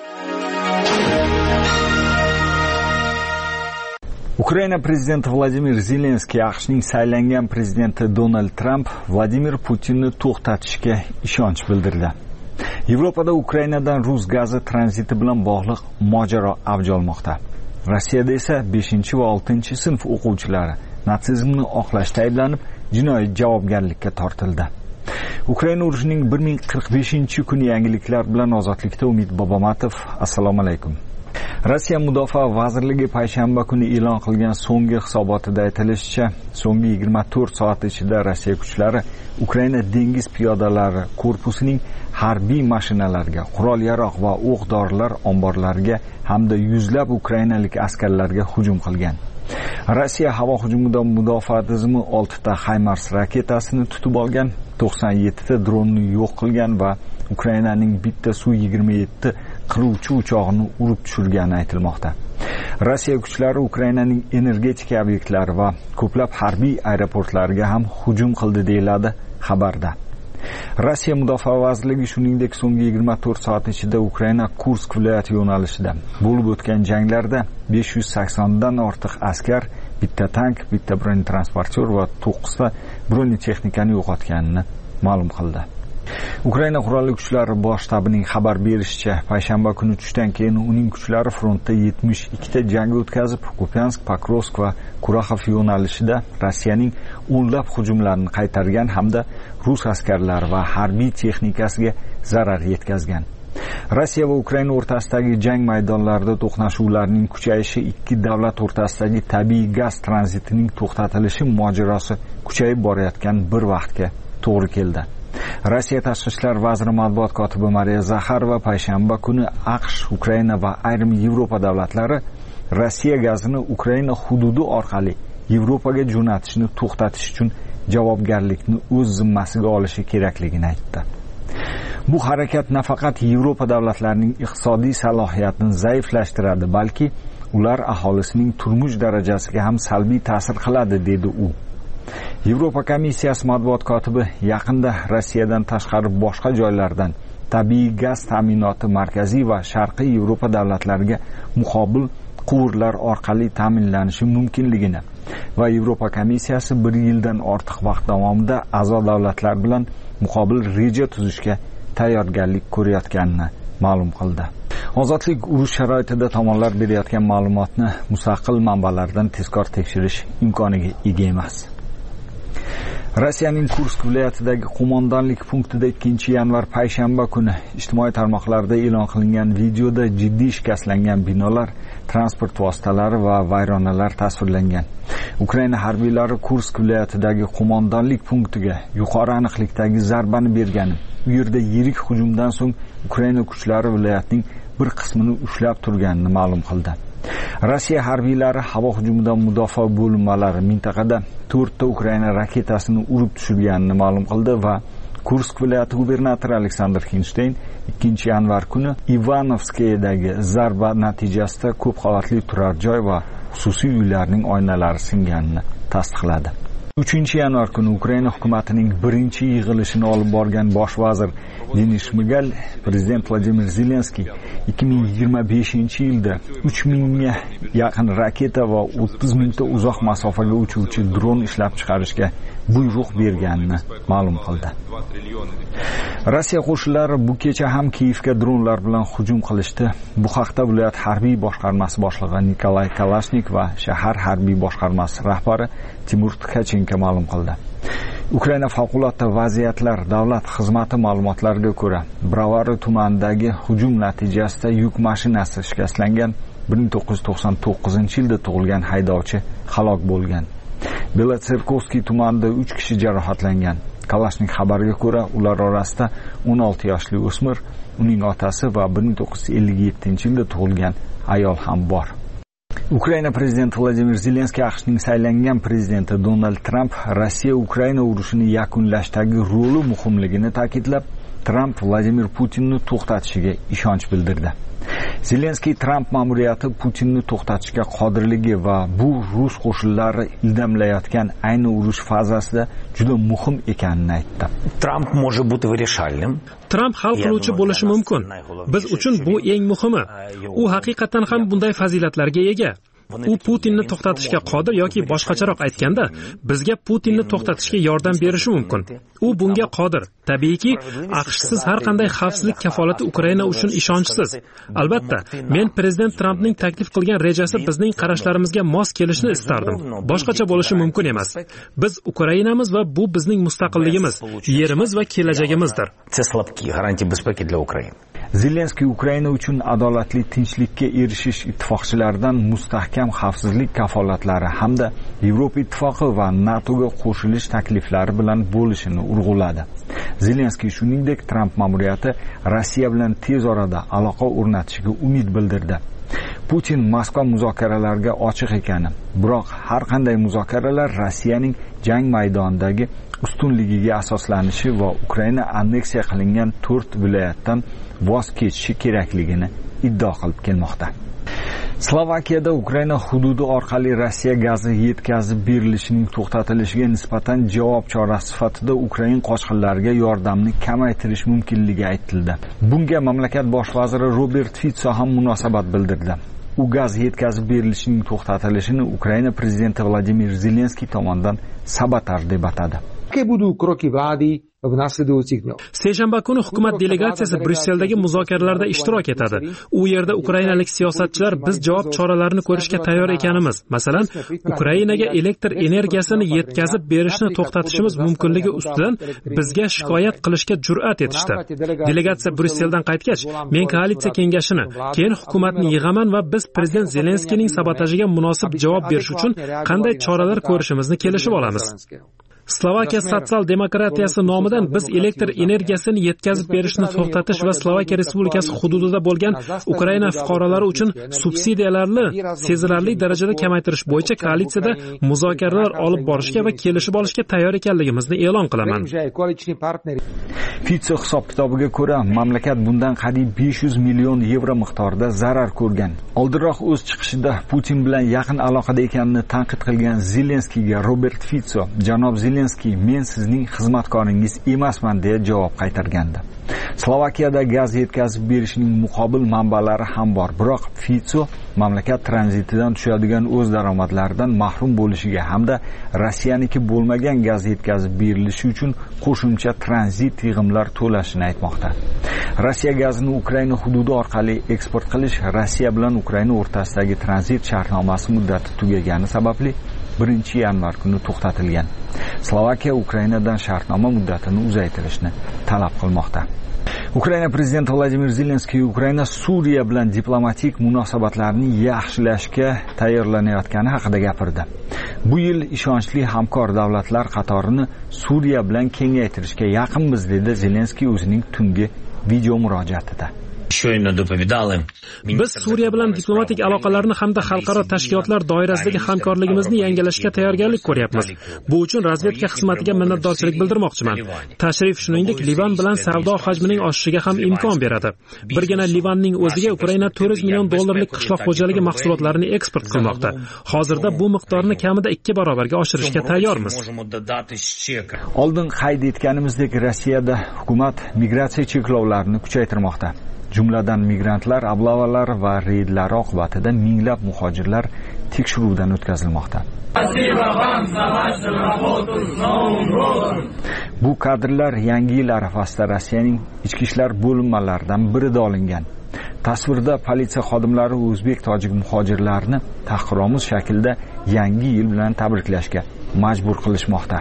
Ukraina prezidenti Vladimir Zelenskiy AQShning saylangan prezidenti Donald Tramp Vladimir Putinni to'xtatishga ishonch bildirdi. Yevropada Ukrainadan rus gazi tranziti bilan bog'liq mojaro avj olmoqda. Rossiyada esa beshinchi va oltinchi sinf o'quvchilari natsizmni oqlashda ayblanib, jinoiy javobgarlikka tortildi. Ukraina urushining bir ming qirq beshinchi kuni yangiliklar bilan Ozodlikda Umid Bobomatov. Assalomu alaykum. Rossiya Mudofaa vazirligi payshanba kuni e'lon qilgan so'nggi hisobotida aytilishicha, so'nggi yigirma to'rt soat ichida Rossiya kuchlari Ukraina dengiz piyodalari korpusining harbiy mashinalariga, qurol-yarog' va o'q-dorilar omborlariga hamda yuzlab ukrainalik askarlarga hujum qilgan. Rossiya havo hujumidan mudofaa tizimi oltita HIMARS raketasini tutib olgan, to'qson yettita dronni yo'q qilgan va Ukrainaning bitta Su yigirma yetti qiruvchi uchog'ini urib tushirgani aytilmoqda. Rossiya kuchlari Ukrainaning energetika obyektlari va ko'plab harbiy aeroportlariga ham hujum qildi deyiladi xabarda. Rossiya Mudofaa vazirligi shuningdek so'nggi yigirma to'rt soat ichida Ukraina Kursk viloyati yo'nalishida bo'lib o'tgan janglarda besh yuz saksondan ortiq askar, bitta tank, bitta bronetransportyor va to'qqizta bronetexnikani yo'qotganini ma'lum qildi. Ukraina qurolli kuchlari bosh shtabining xabar berishicha, payshanba kuni tushdan keyin uning kuchlari frontda yetmish ikkita jang o'tkazib, Kupiansk, Pokrovsk va Kuraxov yo'nalishida Rossiyaning o'nlab hujumlarini qaytargan hamda rus askarlari va harbiy texnikasiga zarar yetkazgan. Rossiya va Ukraina o'rtasidagi jang maydonlarida to'qnashuvlarning kuchayishi ikki davlat o'rtasidagi tabiiy gaz tranzitining to'xtatilishi mojarosi kuchayib borayotgan bir vaqtga to'g'ri keldi. Rossiya tashqi ishlar vaziri matbuot kotibi Mariya Zakharova payshanba kuni AQSh, Ukraina va ayrim Yevropa davlatlari Rossiya gazini Ukraina hududi orqali Yevropaga jo'natishni to'xtatish uchun javobgarlikni o'z zimmasiga olishi kerakligini aytdi. Bu harakat nafaqat Yevropa davlatlarining iqtisodiy salohiyatini zaiflashtiradi, balki ular aholisining turmush darajasiga ham salbiy ta'sir qiladi, dedi u. Yevropa komissiyasi matbuot kotibi yaqinda Rossiyadan tashqari boshqa joylardan tabiiy gaz ta'minoti markaziy va sharqiy Yevropa davlatlariga muqobil quvurlar orqali ta'minlanishi mumkinligini va Yevropa komissiyasi bir yildan ortiq vaqt davomida a'zo davlatlar bilan muqobil reja tuzishga tayyorgarlik ko'rayotganini ma'lum qildi. Ozodlik urush sharoitida tomonlar berayotgan ma'lumotni mustaqil manbalardan tezkor tekshirish imkoniga ega emas. Rossiyaning Kursk viloyatidagi qo'mondonlik punktida ikkinchi yanvar payshanba kuni ijtimoiy tarmoqlarda e'lon qilingan videoda jiddiy shikastlangan binolar, transport vositalari va vayronalar tasvirlangan. Ukraina harbiylari Kursk viloyatidagi qo'mondonlik punktiga yuqori aniqlikdagi zarbani bergani, u yerda yirik hujumdan so'ng Ukraina kuchlari viloyatning bir qismini ushlab turganini ma'lum qildi. Rossiya harbiylari havo hujumidan mudofaa bo'linmalari mintaqada to'rtta Ukraina raketasini urib tushirganini ma'lum qildi va Kursk viloyati gubernatori Aleksandr Xinsteyn ikkinchi yanvar kuni Ivanovskiyadagi zarba natijasida ko'p qavatli turar joy va xususiy uylarning oynalari singanini tasdiqladi. uchinchi yanvar kuni Ukraina hukumatining birinchi yig'ilishini olib borgan bosh vazir Denis Shmygal prezident Vladimir Zelenskiy ikki ming yigirma beshinchi yilda uch mingga yaqin raketa va o'ttiz mingta uzoq masofaga uchuvchi dron ishlab chiqarishga buyruq berganini ma'lum qildi. Rossiya qo'shinlari bu kecha ham Kiyevga dronlar bilan hujum qilishdi. Bu haqda viloyat harbiy boshqarmasi boshlig'i Nikolay Kalashnik va shahar harbiy boshqarmasi rahbari Timur Tkachenko ma'lum qildi. Ukraina favqulodda vaziyatlar davlat xizmati ma'lumotlariga ko'ra, Bravary tumanidagi hujum natijasida yuk mashinasi shikastlangan, bir ming to'qqiz yuz to'qson to'qqizinchi yilda tug'ilgan haydovchi halok bo'lgan. Belotserkovskiy tumanida uch kishi jarohatlangan. Kalashning xabariga ko'ra, ular orasida o'n olti yoshli o'smir, uning otasi va bir ming to'qqiz yuz ellik yettinchi yilda tug'ilgan ayol ham bor. Ukraina prezidenti Vladimir Zelenskiy AQShning saylangan prezidenti Donald Tramp Rossiya Ukraina urushini yakunlashdagi roli muhimligini ta'kidlab, Tramp Vladimir Putinni to'xtatishiga ishonch bildirdi. Zelenskiy Tramp ma'muriyati Putinni to'xtatishga qodirligi va bu rus qo'shinlari ildamlayotgan ayni urush fazasida juda muhim ekanini aytdi. Tramp может быть вирішальним. Tramp hal qiluvchi bo'lishi mumkin. Biz uchun bu eng muhimi. U haqiqatan ham bunday fazilatlarga ega. U Putinni to'xtatishga qodir yoki boshqacharoq aytganda, bizga Putinni to'xtatishga yordam berishi mumkin. U bunga qodir. Tabiiyki, AQShsiz har qanday xavfsizlik kafolati Ukraina uchun ishonchsiz. Albatta, men prezident Trampning taklif qilgan rejasi bizning qarashlarimizga mos kelishini istardim. Boshqacha bo'lishi mumkin emas. Biz Ukrainamiz va bu bizning mustaqilligimiz, yerimiz va kelajagimizdir. Zelenskiy Ukraina uchun adolatli tinchlikka erishish ittifoqchilaridan mustahkam xavfsizlik kafolatlari hamda Yevropa ittifoqi va NATOga qo'shilish takliflari bilan bo'lishini urg'uladi. Zelenskiy shuningdek Tramp ma'muriyati Rossiya bilan tez orada aloqa o'rnatishiga umid bildirdi. Putin Moskva muzokaralariga ochiq ekani, biroq har qanday muzokaralar Rossiyaning jang maydonidagi ustunligiga asoslanishi va Ukraina anneksiya qilingan to'rt viloyatdan voz kechishi kerakligini iddao qilib kelmoqda. Slovakiyada Ukraina hududi orqali Rossiya gazi yetkazib berilishining to'xtatilishiga nisbatan javob chorasi sifatida Ukraina qochqinlariga yordamni kamaytirish mumkinligi aytildi. Bunga mamlakat bosh vaziri Robert Fico ham munosabat bildirdi. U gaz yetkazib berilishining to'xtatilishini Ukraina prezidenti Vladimir Zelenskiy tomonidan sabotaj deb atadi. Seshanba kuni hukumat delegatsiyasi Brusseldagi muzokaralarda ishtirok etadi. U yerda ukrainalik siyosatchilar biz javob choralarini ko'rishga tayyor ekanimiz, masalan, Ukrainaga elektr energiyasini yetkazib berishni to'xtatishimiz mumkinligi ustidan bizga shikoyat qilishga jur'at etishdi. Delegatsiya Brusseldan qaytgach, men koalitsiya kengashini, keyin hukumatni yig'aman va biz prezident Zelenskiyning sabotajiga munosib javob berish uchun qanday choralar ko'rishimizni kelishib olamiz. Slovakiya sotsial-demokratiyasi nomidan biz elektr energiyasini yetkazib berishni to'xtatish va Slovakiya Respublikasi hududida bo'lgan Ukraina fuqarolari uchun subsidiyalarni sezilarli darajada kamaytirish bo'yicha koalitsiyada muzokaralar olib borishga va kelishib olishga tayyor ekanligimizni e'lon qilaman. Fico hisob-kitobiga ko'ra, mamlakat bundan qariyb besh yuz million yevro miqdorida zarar ko'rgan. Oldinroq o'z chiqishida Putin bilan yaqin aloqada ekanini tanqid qilgan Zelenskiyga Robert Fico, janob Zelenskiy, men sizning xizmatkoringiz emasman deya javob qaytargandi. Slovakiyada gaz yetkazib berishning muqobil manbalari ham bor, biroq Fico mamlakat tranzitidan tushadigan o'z daromadlaridan mahrum bo'lishiga hamda Rossiyaniki bo'lmagan gaz yetkazib berilishi uchun qo'shimcha tranzit yig'imlar to'lashini aytmoqda. Rossiya gazini Ukraina hududi orqali eksport qilish Rossiya bilan Ukraina o'rtasidagi tranzit shartnomasi muddati tugagani sababli birinchi yanvar kuni to'xtatilgan. Slovakiya Ukrainadan shartnoma muddatini uzaytirishni talab qilmoqda. Ukraina prezidenti Vladimir Zelenskiy Ukraina Suriya bilan diplomatik munosabatlarni yaxshilashga tayyorlanayotgani haqida gapirdi. Bu yil ishonchli hamkor davlatlar qatorini Suriya bilan kengaytirishga yaqinmiz dedi Zelenskiy o'zining tungi video murojaatida. Biz Suriya bilan diplomatik aloqalarni hamda xalqaro tashkilotlar doirasidagi hamkorligimizni yangilashga tayyorgarlik ko'ryapmiz. Bu uchun razvedka xizmatiga minnatdorchilik bildirmoqchiman. Tashrif shuningdek Livan bilan savdo hajmining oshishiga ham imkon beradi. Birgina Livanning o'ziga Ukraina to'rt yuz million dollarlik qishloq xo'jaligi mahsulotlarini eksport qilmoqda. Hozirda bu miqdorni kamida ikki barobarga oshirishga tayyormiz. Oldin qayd etganimizdek, Rossiyada hukumat migratsiya cheklovlarini kuchaytirmoqda. Jumladan migrantlar ablavalar va reydlar oqibatida minglab muhojirlar tekshiruvdan o'tkazilmoqda. Bu kadrlar yangi yil arafasida Rossiyaning ichki ishlar bo'linmalaridan birida olingan. Tasvirda politsiya xodimlari o'zbek tojik muhojirlarni tahqiromuz shaklda yangi yil bilan tabriklashga majbur qilishmoqda.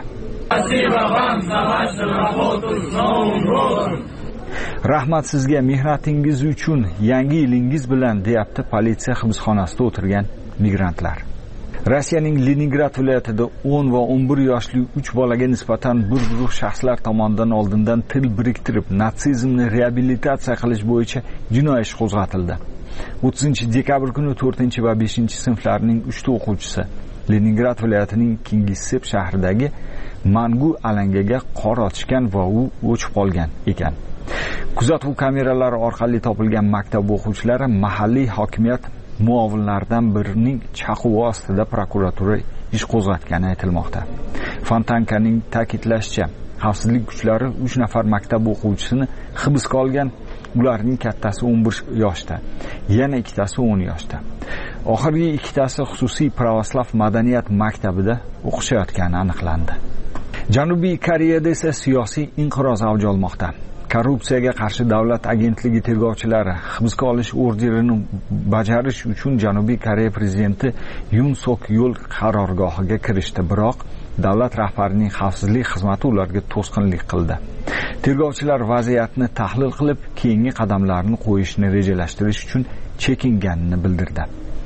Rahmat sizga mehnatingiz uchun, yangi yilingiz bilan, deyapti politsiya hibsxonasida o'tirgan migrantlar. Rossiyaning Leningrad viloyatida o'n va o'n bir yoshli uch bolaga nisbatan bir guruh shaxslar tomonidan oldindan til biriktirib natsizmni reabilitatsiya qilish bo'yicha jinoiy ish qo'zg'atildi. o'ttizinchi dekabr kuni to'rtinchi va beshinchi sinflarning uchta o'quvchisi Leningrad viloyatining Kingissepp shahridagi Mangu alangaga qor otishgan va u o'chib qolgan ekan. Kuzatuv kameralari orqali topilgan maktab o'quvchilari mahalliy hokimiyat muovinlaridan birining chaquvi ostida prokuratura ish qo'zg'atgani aytilmoqda. Fontankaning ta'kidlashicha, xavfsizlik kuchlari uch nafar maktab o'quvchisini hibsga olgan. Ularning kattasi o'n bir yoshda, yana ikkitasi o'n yoshda. Oxirgi ikkitasi xususiy pravoslav madaniyat maktabida o'qishayotgani aniqlandi. Janubiy Koreyada esa siyosiy inqiroz avj olmoqda. Korrupsiyaga qarshi davlat agentligi tergovchilari hibsga olish orderini bajarish uchun Janubiy Koreya prezidenti Yun Sok Yol qarorgohiga kirishdi, biroq davlat rahbarining xavfsizlik xizmati ularga to'sqinlik qildi. Tergovchilar vaziyatni tahlil qilib, keyingi qadamlarni qo'yishni rejalashtirish uchun chekinganini bildirdi.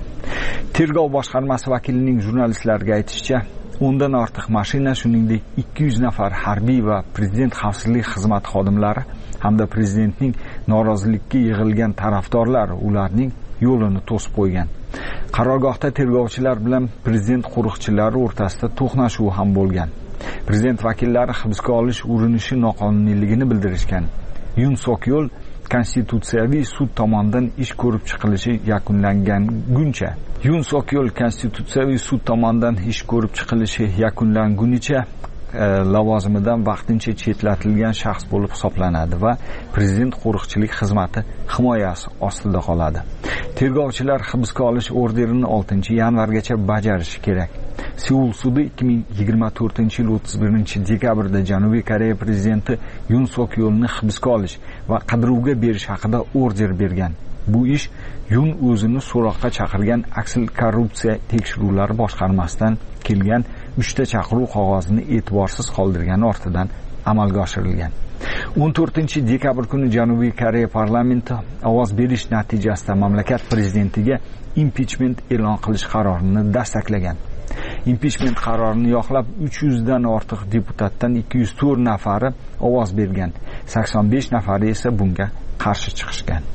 Tergov boshqarmasi vakilining jurnalistlarga aytishicha, o'ndan ortiq mashina, shuningdek ikki yuz nafar harbiy va prezident xavfsizlik xizmati xodimlari hamda prezidentning norozilikka yig'ilgan tarafdorlar ularning yo'lini to'sib qo'ygan. Qarorgohda tergovchilar bilan prezident qo'riqchilari o'rtasida to'qnashuv ham bo'lgan. Prezident vakillari hibsga olish urinishi noqonuniyligini bildirishgan. Yun Sok Yol konstitutsiyaviy sud tomonidan ish ko'rib chiqilishi yakunlanguncha Yun Sok Yol konstitutsiyaviy sud tomonidan ish ko'rib chiqilishi yakunlangunicha lavozimidan vaqtincha chetlatilgan shaxs bo'lib hisoblanadi va prezident qo'riqchilik xizmati himoyasi ostida qoladi. Tergovchilar hibsga olish orderini oltinchi yanvargacha bajarishi kerak. Seul sudi ikki ming yigirma to'rtinchi yil o'ttiz birinchi dekabrda Janubiy Koreya prezidenti Yun Sok Yolni hibsga olish va qidiruvga berish haqida order bergan. Bu ish Yun o'zini so'roqqa chaqirgan aksil korrupsiya tekshiruvlari boshqarmasidan kelgan uchta chaqiruv qog'ozini e'tiborsiz qoldirgani ortidan amalga oshirilgan. o'n to'rtinchi dekabr kuni Janubiy Koreya parlamenti ovoz berish natijasida mamlakat prezidentiga impichment e'lon qilish qarorini dastaklagan. Impichment qarorini yoqlab uch yuzdan ortiq deputatdan ikki yuz to'rt nafari ovoz bergan. sakson besh nafari esa bunga qarshi chiqishgan.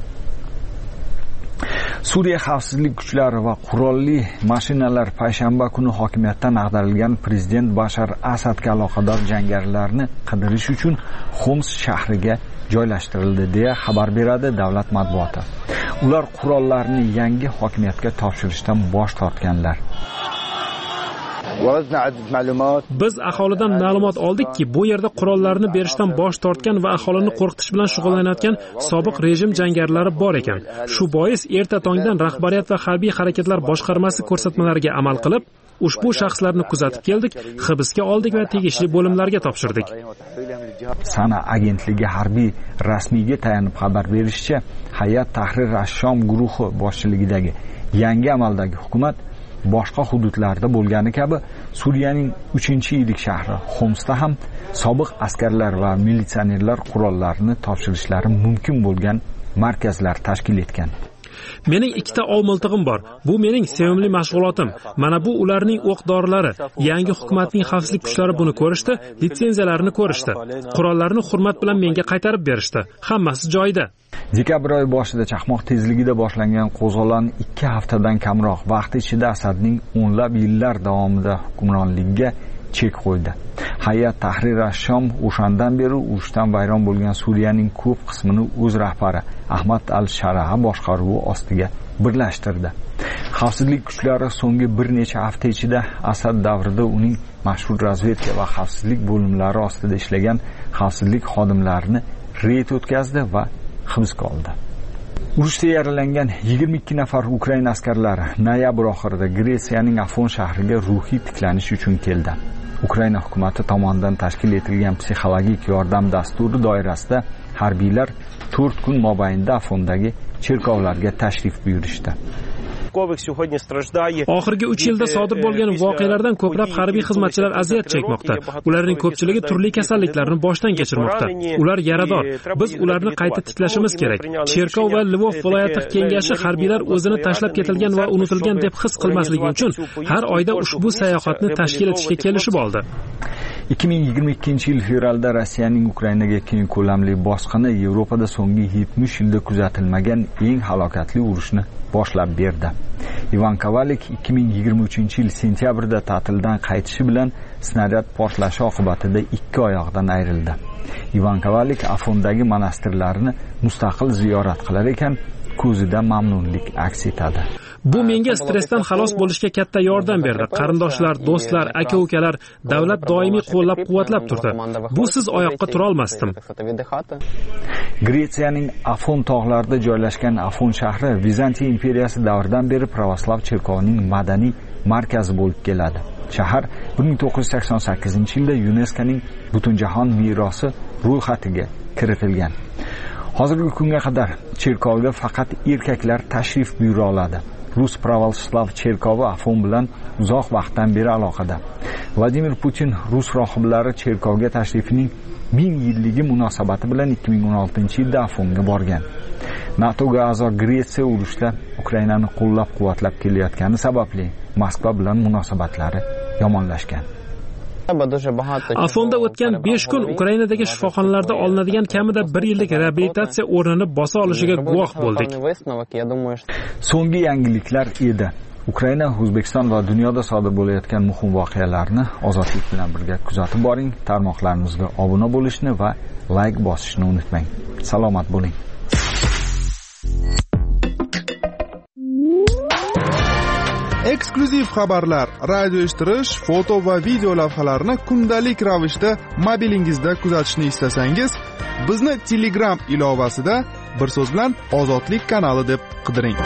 Suriya xavfsizlik kuchlari va qurolli mashinalar payshanba kuni hokimiyatdan ag'darilgan prezident Bashar Asadga aloqador jangarilarni qidirish uchun Xoms shahriga joylashtirildi deya xabar beradi davlat matbuoti. Ular qurollarni yangi hokimiyatga topshirishdan bosh tortganlar. Biz aholidan ma'lumot oldikki, bu yerda qurollarni berishdan bosh tortgan va aholini qo'rqitish bilan shug'ullanayotgan sobiq rejim jangarilari bor ekan. Shu bois erta tongdan rahbariyat va harbiy harakatlar boshqarmasi ko'rsatmalariga amal qilib, ushbu shaxslarni kuzatib keldik, hibsga oldik va tegishli bo'limlarga topshirdik. Sana agentligi harbiy rasmiyga tayanib xabar berishicha, Hayat Tahrir ash-Shom guruhi boshchiligidagi yangi amaldagi hukumat boshqa hududlarda bo'lgani kabi Suriyaning uchinchi yirik shahri Xomsda ham sobiq askarlar va militsionerlar qurollarni topshirishlari mumkin bo'lgan markazlar tashkil etgan. Mening ikkita ov miltig'im bor. Bu mening sevimli mashg'ulotim. Mana bu ularning o'q-dorilari. Yangi hukumatning xavfsizlik kuchlari buni ko'rishdi, litsenziyalarini ko'rishdi. Qurollarni hurmat bilan menga qaytarib berishdi. Hammasi joyida. Dekabr oyi boshida chaqmoq tezligida boshlangan qo'zg'olon ikki haftadan kamroq vaqt ichida Asadning o'nlab yillar davomida hukmronligiga chek qo'ydi. Hayat Tahrir ash-Shom o'shandan beri urushdan vayron bo'lgan Suriyaning ko'p qismini o'z rahbari Ahmad al-Sharaha boshqaruvi ostiga birlashtirdi. Xavfsizlik kuchlari so'nggi bir necha hafta ichida Asad davrida uning mashhur razvedka va xavfsizlik bo'limlari ostida ishlagan xavfsizlik xodimlarini reyd o'tkazdi va hibsga oldi. Urushda yaralangan yigirma ikki nafar Ukraina askarlari noyabr oxirida Gretsiyaning Afon shahriga ruhiy tiklanish uchun keldi. Ukraina hukumati tomonidan tashkil etilgan psixologik yordam dasturi doirasida harbiylar to'rt kun mobaynida Afondagi cherkovlarga tashrif buyurishdi. oxirgi uch yilda sodir bo'lgan voqealardan ko'plab harbiy xizmatchilar aziyat chekmoqda. Ularning ko'pchiligi turli kasalliklarni boshdan kechirmoqda. Ular yarador. Biz ularni qayta tiklashimiz kerak. Cherkov va Lvov viloyati kengashi harbiylar o'zini tashlab ketilgan va unutilgan deb his qilmasligi uchun har oyda ushbu sayohatni tashkil etishga kelishib oldi. ikki ming yigirma ikkinchi yil fevralda Rossiyaning Ukrainaga keng ko'lamli bosqini Yevropada so'nggi yetmish yilda kuzatilmagan eng halokatli urushni boshlab berdi. Ivan Kovalik ikki ming yigirma uchinchi yil sentyabrda ta'tildan qaytishi bilan snaryad portlashi oqibatida ikki oyog'idan ayrildi. Ivan Kovalik Afondagi monastirlarni mustaqil ziyorat qilar ekan, ko'zida mamnunlik aks etadi. Bu menga stressdan xalos bo'lishga katta yordam berdi. Qarindoshlar, do'stlar, aka-ukalar, davlat doimiy qo'llab-quvvatlab turdi. Bu siz oyoqqa tura olmasdim. Gretsiyaning Afon tog'larida joylashgan Afon shahri Vizantiya imperiyasi davridan beri pravoslav cherkovining madaniy markazi bo'lib keladi. Shahar bir ming to'qqiz yuz sakson sakkizinchi yilda YuNESKOning Butunjahon merosi ro'yxatiga kiritilgan. Hozirgi kunga qadar cherkovga faqat erkaklar tashrif buyura oladi. Rus pravoslav cherkovi Afon bilan uzoq vaqtdan beri aloqada. Vladimir Putin Rus rohiblari cherkovga tashrifining ming yilligi munosabati bilan ikki ming o'n oltinchi yilda Afonga borgan. NATOga a'zo Gretsiya urushda Ukrainani qo'llab-quvvatlab kelayotgani sababli Moskva bilan munosabatlari yomonlashgan. Afonda o'tgan besh kun Ukrainadagi shifoxonalarda olinadigan kamida bir yillik reabilitatsiya o'rnini bosa olishiga guvoh bo'ldik. So'nggi yangiliklar edi. Ukraina, O'zbekiston va dunyoda sodir bo'layotgan muhim voqealarni ozodlik bilan birga kuzatib boring. Tarmoqlarimizga obuna bo'lishni va like bosishni unutmang. Salomat bo'ling. Eksklyuziv xabarlar, radio eshittirish, foto va video lavhalarni kundalik ravishda mobilingizda kuzatishni istasangiz, bizni Telegram ilovasida bir so'z bilan Ozodlik kanali deb qidiring.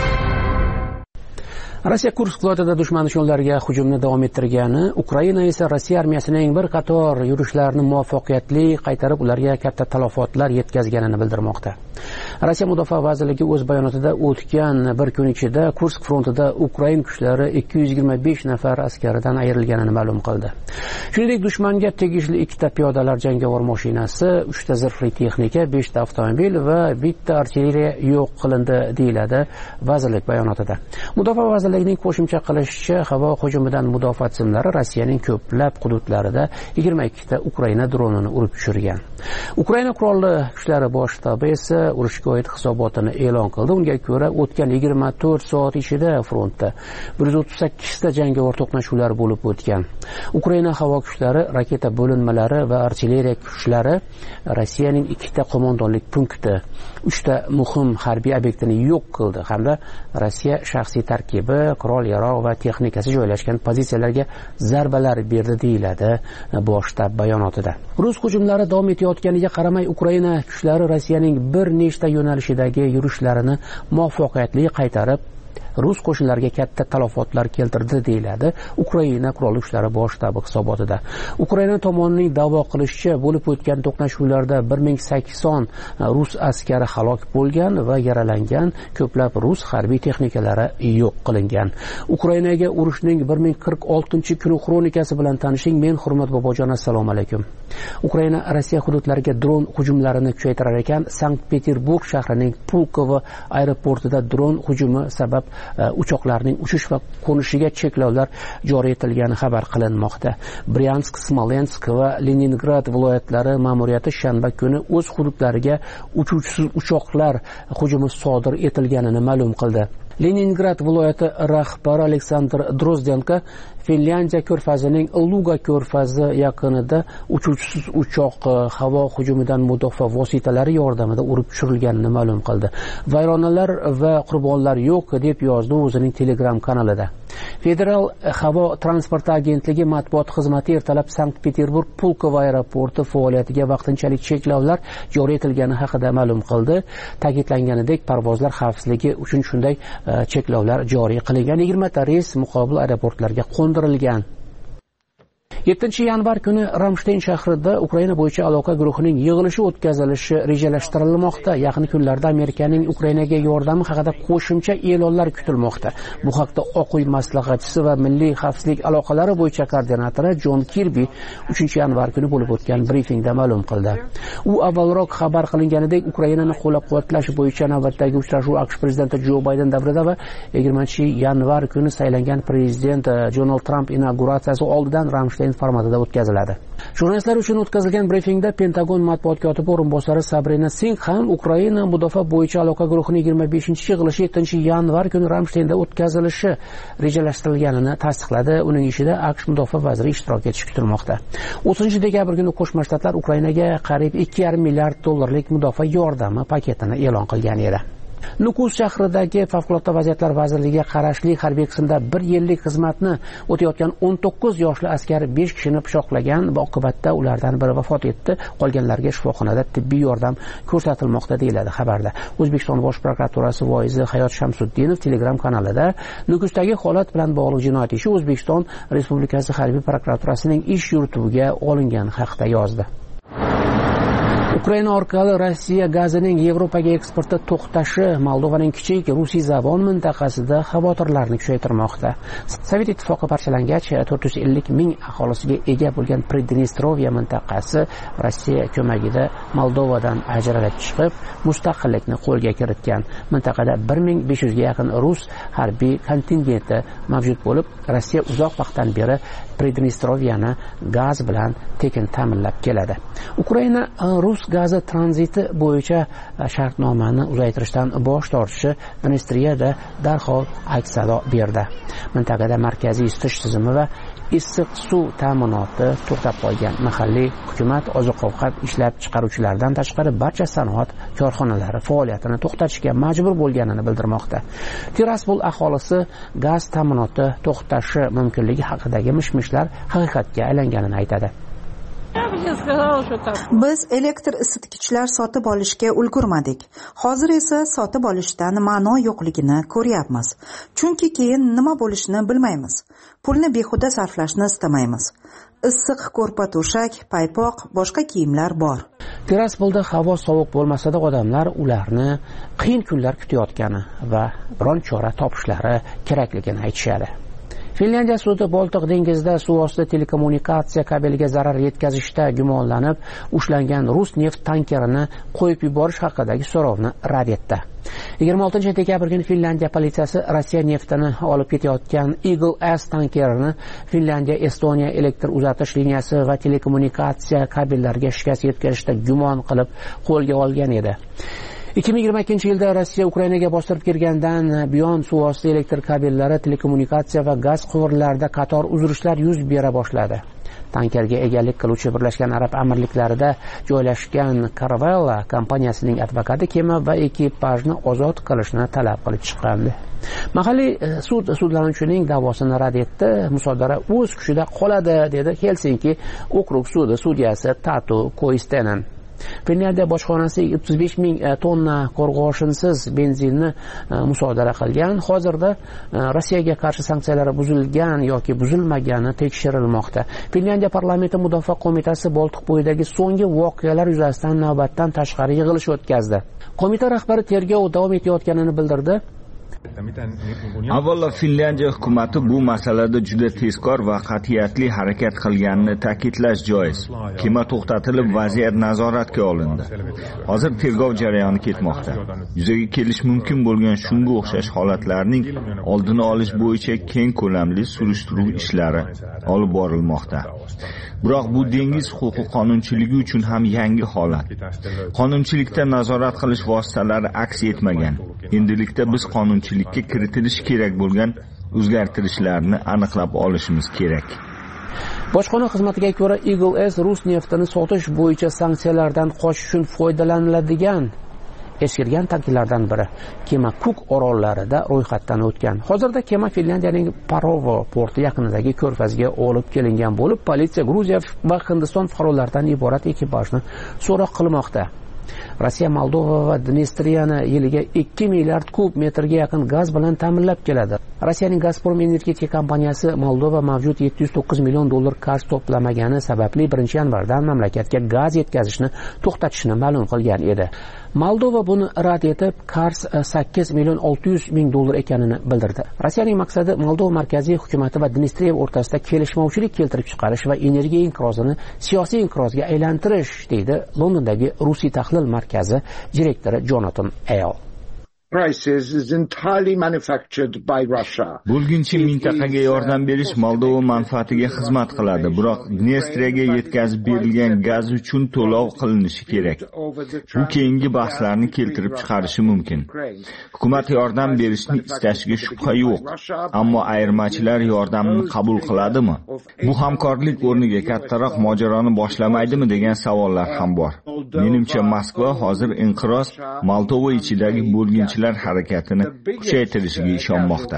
Rossiya Kursk viloyatida dushman yo'llariga hujumni davom ettirgani, Ukraina esa Rossiya armiyasining bir qator yurishlarini muvaffaqiyatli qaytarib, ularga katta talafotlar yetkazganini bildirmoqda. Rossiya Mudofaa vazirligi o'z bayonotida o'tgan bir kun ichida Kursk frontida Ukraina kuchlari ikki yuz yigirma besh nafar askaridan ayrilganini ma'lum qildi. Shuningdek, dushmanga tegishli ikkita piyodalar jangovar mashinasi, uchta zirhli texnika, beshta avtomobil va bitta artilleriya yo'q qilindi, deyiladi vazirlik bayonotida. Mudofaa vazirligining qo'shimcha qilishicha, havo hujumidan mudofaa tizimlari Rossiyaning ko'plab hududlarida yigirma ikkita Ukraina dronini urib tushirgan. Ukraina qurolli kuchlari bosh shtabi esa urushga oid hisobotini e'lon qildi. Unga ko'ra, o'tgan yigirma to'rt soat ichida frontda bir yuz o'ttiz sakkizta jangovar to'qnashuvlar bo'lib o'tgan. Ukraina havo kuchlari, raketa bo'linmalari va artilleriya kuchlari Rossiyaning ikkita qo'mondonlik punkti, uchta muhim harbiy obyektini yo'q qildi hamda Rossiya shaxsiy tarkibi, qurol-yarog' va texnikasi joylashgan pozitsiyalarga zarbalar berdi, deyiladi bosh shtab bayonotida. Rus hujumlari davom etayotganiga qaramay, Ukraina kuchlari Rossiyaning bir nechta yo'nalishidagi yurishlarini muvaffaqiyatli qaytarib, Rus qo'shinlariga katta talafotlar keltirdi, deyiladi Ukraina qurolli kuchlari bosh shtabi hisobotida. Ukraina tomonining da'vo qilishicha, bo'lib o'tgan to'qnashuvlarda bir ming sakson rus askari halok bo'lgan va yaralangan, ko'plab rus harbiy texnikalari yo'q qilingan. Ukrainaga urushning bir ming qirq oltinchi kuni xronikasi bilan tanishing. Men Hurmat Bobojon, assalomu alaykum. Ukraina Rossiya hududlariga dron hujumlarini kuchaytirar ekan, Sankt-Peterburg shahrining Pulkovo aeroportida dron hujumi sabab uchoqlarning uchish va qo'nishiga cheklovlar joriy etilgani xabar qilinmoqda. Bryansk, Smolensk va Leningrad viloyatlari ma'muriyati shanba kuni o'z hududlariga uchuvchisiz uchoqlar hujumi sodir etilganini ma'lum qildi. Leningrad viloyati rahbari Aleksandr Drozdenko Finlyandiya ko'rfazining Luga ko'rfazi yaqinida uchuvchisiz uchoq havo hujumidan mudofaa vositalari yordamida urib tushirilganini ma'lum qildi. Vayronalar va qurbonlar yo'q, deb yozdi o'zining Telegram kanalida. Federal havo transporti agentligi matbuot xizmati ertalab Sankt-Peterburg Pulkovo aeroporti faoliyatiga vaqtinchalik cheklovlar joriy etilgani haqida ma'lum qildi. Ta'kidlanganidek, parvozlar xavfsizligi uchun shunday cheklovlar joriy qilingan. yigirma ta reys muqobil aeroportlarga qo'ndirilgan. yettinchi yanvar kuni Ramstein shahrida Ukraina bo'yicha aloqa guruhining yig'ilishi o'tkazilishi rejalashtirilmoqda. Yaqin kunlarda Amerikaning Ukrainaga yordami haqida qo'shimcha e'lonlar kutilmoqda. Bu haqda Oq uy maslahatchisi va milliy xavfsizlik aloqalari bo'yicha koordinatori Jon Kirbi uchinchi yanvar kuni bo'lib o'tgan brifingda ma'lum qildi. U avvalroq xabar qilinganidek Ukrainani qo'llab-quvvatlash bo'yicha navbatdagi uchrashuv AQSh prezidenti Jo Bayden davrida va yigirmanchi yanvar kuni saylangan prezident Donald Tramp inauguratsiyasi oldidan Ramstein formatida o'tkaziladi. Jurnalistlar uchun o'tkazilgan brifingda Pentagon matbuot kotibi o'rinbosari Sabrina Singh ham Ukraina mudofaa bo'yicha aloqa guruhining yigirma beshinchi yig'ilishi yettinchi yanvar kuni Ramsteinda o'tkazilishi rejalashtirilganini tasdiqladi. Uning ishida AQSh mudofaa vaziri ishtirok etishi kutilmoqda. o'ttizinchi dekabr kuni Qo'shma Shtatlar Ukrainaga qariyb ikki yarim milliard dollarlik mudofaa yordami paketini e'lon qilgan edi. Nukus shahridagi favqulodda vaziyatlar vazirligiga qarashli harbiy qismda bir yillik xizmatni o'tayotgan o'n to'qqiz yoshli askar besh kishini pichoqlagan va oqibatda ulardan biri vafot etdi. Qolganlarga shifoxonada tibbiy yordam ko'rsatilmoqda deyiladi xabarda. O'zbekiston Bosh prokuraturasi voizi Hayot Shamsuddinov Telegram kanalida Nukusdagi holat bilan bog'liq jinoyat ishi O'zbekiston Respublikasi harbiy prokuraturasining ish yurituviga olingani haqida yozdi. Ukraina orqali Rossiya gazining Yevropaga eksporti to'xtashi Moldovaning kichik Rusiyzabon mintaqasida xavotirlarni kuchaytirmoqda. Sovet ittifoqi parchalangach to'rt yuz ellik ming aholisiga ega bo'lgan Pridnestrovya mintaqasi Rossiya ko'magida Moldovadan ajralib chiqib, mustaqillikni qo'lga kiritgan. Mintaqada bir ming besh yuzga yaqin rus harbiy kontingenti mavjud bo'lib, Rossiya uzoq vaqtdan beri Pridnestroviyani gaz bilan tekin ta'minlab keladi. Ukraina rus gazi tranziti bo'yicha shartnomani uzaytirishdan bosh tortishi Dnestriyada darhol aks sado berdi. Mintaqada markaziy isitish tizimi va issiq suv ta'minoti to'xtab qolgan. Mahalliy hukumat oziq-ovqat ishlab chiqaruvchilardan tashqari barcha sanoat korxonalari faoliyatini to'xtatishga majbur bo'lganini bildirmoqda. Tiraspol aholisi gaz ta'minoti to'xtashi mumkinligi haqidagi mish-mishlar haqiqatga aylanganini aytadi. Biz elektr isitgichlar sotib olishga ulgurmadik. Hozir esa sotib olishdan ma'no yo'qligini ko'ryapmiz. Chunki keyin nima bo'lishini bilmaymiz. Pulni behuda sarflashni istamaymiz. Issiq ko'rpa-to'shak, paypoq, boshqa kiyimlar bor. Tiraspolda havo sovuq bo'lmasa-da odamlar ularni qiyin kunlar kutayotgani va biron chora topishlari kerakligini aytishadi. Finlyandiya sudi Boltiq dengizida suvosti telekommunikatsiya kabeliga zarar yetkazishda gumonlanib ushlangan rus neft tankerini qo'yib yuborish haqidagi so'rovni rad etdi. yigirma oltinchi dekabr kuni Finlyandiya politsiyasi Rossiya neftini olib ketayotgan Eagle S tankerini Finlyandiya Estoniya elektr uzatish liniyasi va telekommunikatsiya kabellariga shikast yetkazishda gumon qilib qo'lga olgan edi. ikki ming yigirma ikkinchi yilda Rossiya Ukrainaga bostirib kirgandan buyon suvosti elektr kabellari, telekommunikatsiya va gaz quvurlarida qator uzilishlar yuz bera boshladi. Tankerga egalik qiluvchi Birlashgan Arab Amirliklarida joylashgan Caravella kompaniyasining advokati kema va ekipajni ozod qilishni talab qilib chiqqandi. Mahalliy sud sudlanuvchining da'vosini rad etdi. Musodara o'z kuchida qoladi, dedi Helsinki okrug sudi sudyasi Tatu Koistenen. Finlyandiya bojxonasi o'ttiz besh ming tonna qo'rg'oshinsiz benzinni musodara qilgan. Hozirda Rossiyaga qarshi sanksiyalar buzilgan yoki buzilmagani tekshirilmoqda. Finlyandiya parlamenti mudofaa qo'mitasi Boltiq bo'yidagi so'nggi voqealar yuzasidan navbatdan tashqari yig'ilish o'tkazdi. Qo'mita rahbari tergov davom etayotganini bildirdi. Avvalo Finlyandiya hukumati bu masalada juda tezkor va qat'iyatli harakat qilganini ta'kidlash joiz. Kema to'xtatilib, vaziyat nazoratga olindi. Hozir tergov jarayoni ketmoqda. Yuzaga kelish mumkin bo'lgan shunga o'xshash holatlarning oldini olish bo'yicha keng ko'lamli surishtiruv ishlari olib borilmoqda. Biroq bu dengiz huquqi qonunchiligi uchun ham yangi holat. Qonunchilikda nazorat qilish vositalari aks etmagan. Endilikda biz qonunchilikka kiritilishi kerak bo'lgan o'zgartirishlarni aniqlab olishimiz kerak. Bojxona xizmatiga ko'ra Eagle S rus neftini sotish bo'yicha sanksiyalardan qochish uchun foydalaniladigan eskirgan tankerlardan biri. Kema Cook orollarida ro'yxatdan o'tgan. Hozirda kema Finlyandiyaning Parovo porti yaqinidagi ko'rfazga olib kelingan bo'lib, politsiya Gruziya va Hindiston fuqarolaridan iborat ekipajni so'roq qilmoqda. Rossiya Moldova va Dnestriyani yiliga ikki milliard kub metrga yaqin gaz bilan ta'minlab keladi. Rossiyaning Gazprom energetika kompaniyasi Moldova mavjud yetti yuz to'qqiz million dollar qarz to'plamagani sababli birinchi yanvardan mamlakatga gaz yetkazishni to'xtatishni ma'lum qilgan edi. Moldova buni rad etib, qarz sakkiz million olti yuz ming dollar ekanini bildirdi. Rossiyaning maqsadi Moldova markaziy hukumati va Dnistriya o'rtasida kelishmovchilik keltirib chiqarish va energiya inqirozini siyosiy inqirozga aylantirish, deydi Londondagi Rusiy tahlil markazi direktori Jonathan Eyal. Bo'lginchi mintaqaga yordam berish Moldova manfaatiga xizmat qiladi, biroq Dnestriyaga yetkazib berilgan gaz uchun to'lov qilinishi kerak. Bu keyingi bahslarni keltirib chiqarishi mumkin. Hukumat yordam berishni istashiga shubha yo'q, ammo ayirmachilar yordamni qabul qiladimi? Bu hamkorlik o'rniga kattaroq mojaroni boshlamaydimi degan savollar ham bor. Menimcha Moskva hozir inqiroz Moldova ichidagi bo'lginchilar harakatini kuchaytirishiga ishonmoqda.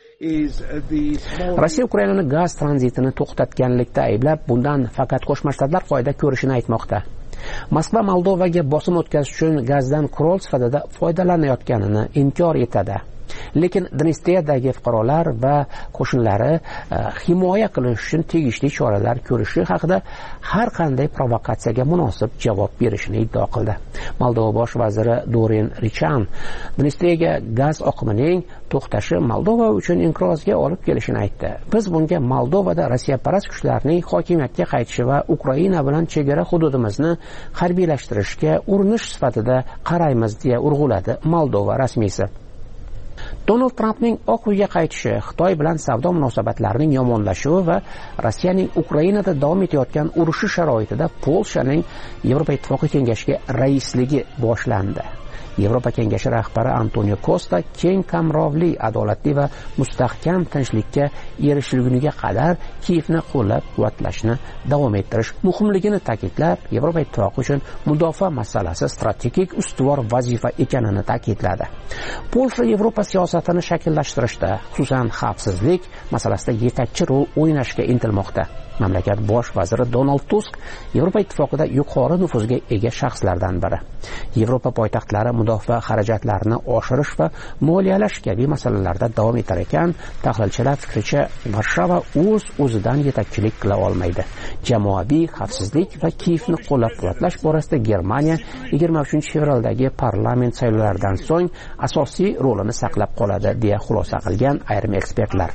Rossiya Ukrainani gaz tranzitini to'xtatganlikda ayblab, bundan faqat Qo'shma Shtatlar foyda ko'rishini aytmoqda. Moskva Moldovaga bosim o'tkazish uchun gazdan qurol sifatida foydalanayotganini inkor etadi. Lekin Dnestriyadagi fuqarolar va qo'shinlari himoya qilish uchun tegishli choralar ko'rishi haqida har qanday provokatsiyaga munosib javob berishini iddao qildi. Moldova bosh vaziri Dorin Richan Dnestriyaga gaz oqimining to'xtashi Moldova uchun inqirozga olib kelishini aytdi. Biz bunga Moldovada Rossiyaparast kuchlarning hokimiyatga qaytishi va Ukraina bilan chegara hududimizni harbiylashtirishga urinish sifatida qaraymiz, deya urg'uladi Moldova rasmiysi. Donald Trampning Oq uyga qaytishi, Xitoy bilan savdo munosabatlarining yomonlashuvi va Rossiyaning Ukrainada davom etayotgan urushi sharoitida Polshaning Yevropa Ittifoqi kengashiga raisligi boshlandi. Yevropa kengashi rahbari Antonio Costa keng qamrovli, adolatli va mustahkam tinchlikka erishilguniga qadar Kiyevni qo'llab-quvvatlashni davom ettirish muhimligini ta'kidlab, Yevropa Ittifoqi uchun mudofaa masalasi strategik ustuvor vazifa ekanini ta'kidladi. Polsha Yevropa siyosatini shakllashtirishda, xususan xavfsizlik masalasida yetakchi rol o'ynashga intilmoqda. Mamlakat bosh vaziri Donald Tusk Yevropa Ittifoqida yuqori nufuzga ega shaxslardan biri. Yevropa poytaxtlari mudofaa xarajatlarini oshirish va moliyalash kabi masalalarda davom etar ekan, tahlilchilar fikricha Varshava o'z o'zidan yetakchilik qila olmaydi. Jamoaviy xavfsizlik va Kiyevni qo'llab-quvvatlash borasida Germaniya yigirma uchinchi fevraldagi parlament saylovlaridan so'ng asosiy rolini saqlab qoladi, deya xulosa qilgan ayrim ekspertlar.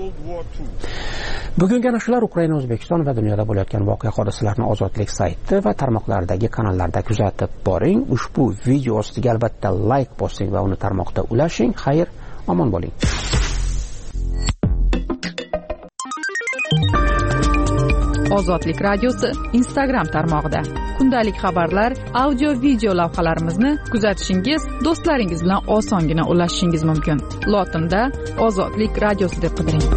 Bugungi ana shular Ukraina, O'zbekiston va dunyoda bo'layotgan voqea hodisalarni Ozodlik sayti va tarmoqlardagi kanallarda kuzatib boring. Ushbu video ostiga albatta like bosing va uni tarmoqda ulashing. Xayr, omon bo'ling. Ozodlik radiosi Instagram tarmog'ida kundalik xabarlar, audio video lavhalarimizni kuzatishingiz, do'stlaringiz bilan osongina ulashishingiz mumkin. Lotinda Ozodlik radiosi deb qidiring.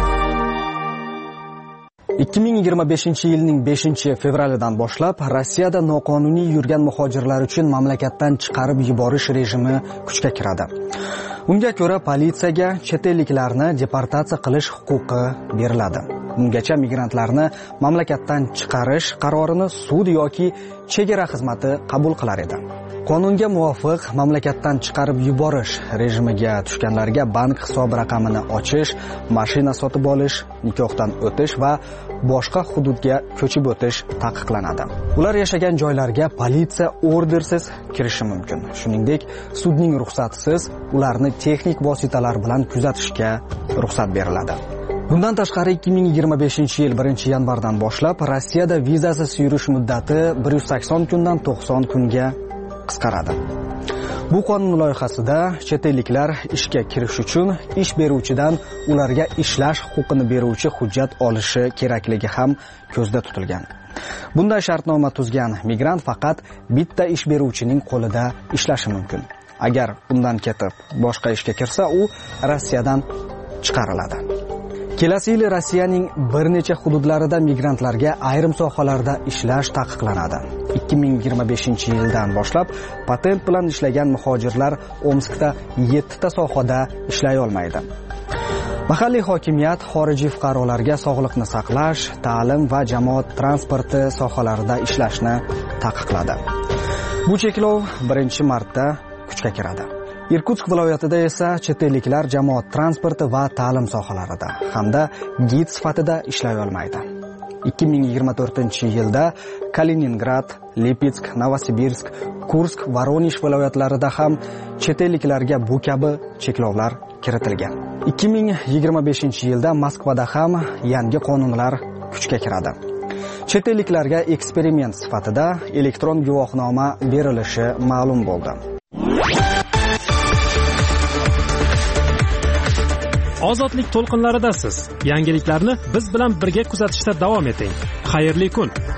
ikki ming yigirma beshinchi yilning beshinchi fevralidan boshlab Rossiyada noqonuniy yurgan muhojirlar uchun mamlakatdan chiqarib yuborish rejimi kuchga kiradi. Unga ko'ra politsiyaga chet elliklarni deportatsiya qilish huquqi beriladi. Ungacha migrantlarni mamlakatdan chiqarish qarorini sud yoki chegara xizmati qabul qilar edi. Qonunga muvofiq mamlakatdan chiqarib yuborish rejimiga tushganlarga bank hisob raqamini ochish, mashina sotib olish, nikohdan o'tish va boshqa hududga ko'chib o'tish taqiqlanadi. Ular yashagan joylarga politsiya ordersiz kirishi mumkin. Shuningdek, sudning ruxsatisiz ularni texnik vositalar bilan kuzatishga ruxsat beriladi. Bundan tashqari ikki ming yigirma beshinchi yil birinchi yanvardan boshlab Rossiyada vizasiz yurish muddati bir yuz sakson kundan to'qson kunga qisqaradi. Bu qonun loyihasida chet elliklar ishga kirish uchun ish beruvchidan ularga ishlash huquqini beruvchi hujjat olishi kerakligi ham ko'zda tutilgan. Bunday shartnoma tuzgan migrant faqat bitta ish beruvchining qo'lida ishlashi mumkin. Agar undan ketib boshqa ishga kirsa, u Rossiyadan chiqariladi. Kelasi yil Rossiyaning bir necha hududlarida migrantlarga ayrim sohalarda ishlash taqiqlanadi. ikki ming yigirma beshinchi yildan boshlab patent bilan ishlagan muhojirlar Omskda yetti ta sohada ishlay olmaydi. Mahalliy hokimiyat xorijiy fuqarolarga sog'liqni saqlash, ta'lim va jamoat transporti sohalarida ishlashni taqiqladi. Bu cheklov birinchi marta kuchga kiradi. Irkutsk viloyatida esa chet elliklar jamoat transporti va ta'lim sohalarida hamda gid sifatida ishlay olmaydi. ikki ming yigirma to'rtinchi yilda Kaliningrad, Lipetsk, Novosibirsk, Kursk, Voronezh viloyatlarida ham chet elliklarga bu kabi cheklovlar kiritilgan. ikki ming yigirma beshinchi yilda Moskvada ham yangi qonunlar kuchga kiradi. Chet elliklarga eksperiment sifatida elektron guvohnoma berilishi ma'lum bo'ldi. Ozodlik to'lqinlaridasiz. Yangiliklarni biz bilan birga kuzatishda davom eting. Xayrli kun.